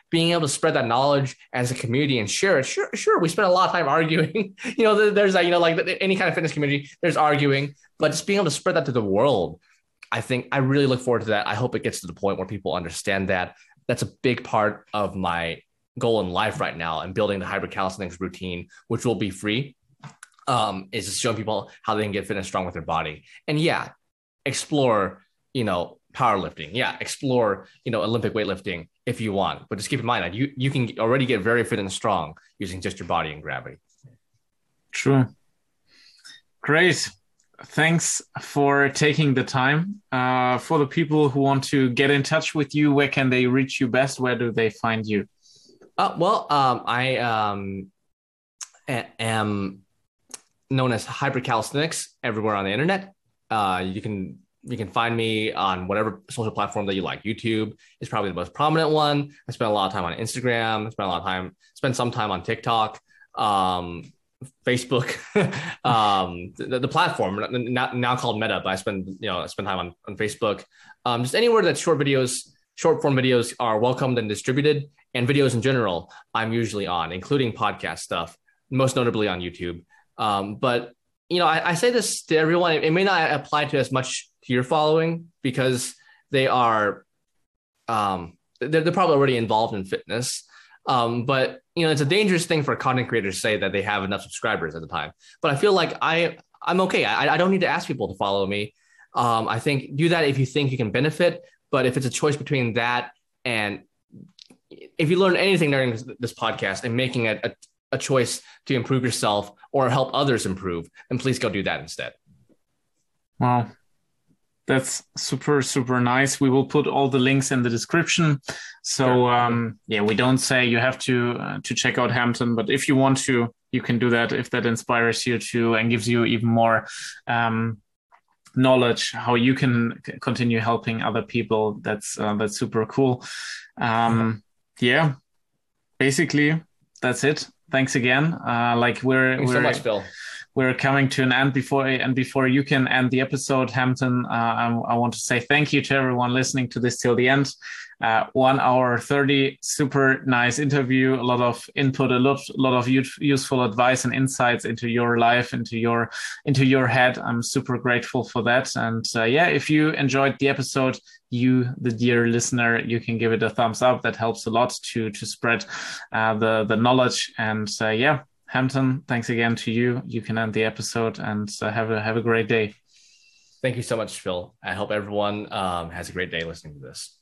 Speaker 1: being able to spread that knowledge as a community and share it. Sure, we spend a lot of time arguing. There's that, like any kind of fitness community, there's arguing, but just being able to spread that to the world, I think I really look forward to that. I hope it gets to the point where people understand that. That's a big part of my goal in life right now, and building the hybrid calisthenics routine, which will be free, is just showing people how they can get fit and strong with their body. And yeah, explore, powerlifting. Yeah, explore, Olympic weightlifting if you want. But just keep in mind that you can already get very fit and strong using just your body and gravity.
Speaker 2: True. Great. Thanks for taking the time. For the people who want to get in touch with you, where can they reach you best? Where do they find you?
Speaker 1: I am known as Hybrid Calisthenics everywhere on the internet. You can find me on whatever social platform that you like. YouTube is probably the most prominent one. I spend a lot of time on Instagram. Spend some time on TikTok, Facebook, the platform now called Meta, but I spend time on Facebook. Just anywhere that short form videos are welcomed and distributed, and videos in general, I'm usually on, including podcast stuff, most notably on YouTube. But I say this to everyone. It may not apply to as much to your following, because they are they're probably already involved in fitness. But it's a dangerous thing for content creators to say that they have enough subscribers at the time. But I feel like I'm okay. I don't need to ask people to follow me. I think do that if you think you can benefit. But if it's a choice between that, and if you learn anything during this podcast and making a choice to improve yourself or help others improve, then please go do that instead.
Speaker 2: Wow. That's super, super nice. We will put all the links in the description. So, we don't say you have to check out Hampton, but if you want to, you can do that if that inspires you to and gives you even more knowledge how you can continue helping other people. That's super cool. Basically, that's it. Thanks again. Thanks
Speaker 1: so much, Phil.
Speaker 2: We're coming to an end. Before you can end the episode, Hampton, I want to say thank you to everyone listening to this till the end. 1 hour 30, super nice interview, a lot of input, a lot of useful advice and insights into your life, into your head. I'm super grateful for that. And if you enjoyed the episode, you, the dear listener, you can give it a thumbs up. That helps a lot to spread the knowledge. And Hampton, thanks again to you. You can end the episode, and have a great day.
Speaker 1: Thank you so much, Phil. I hope everyone has a great day listening to this.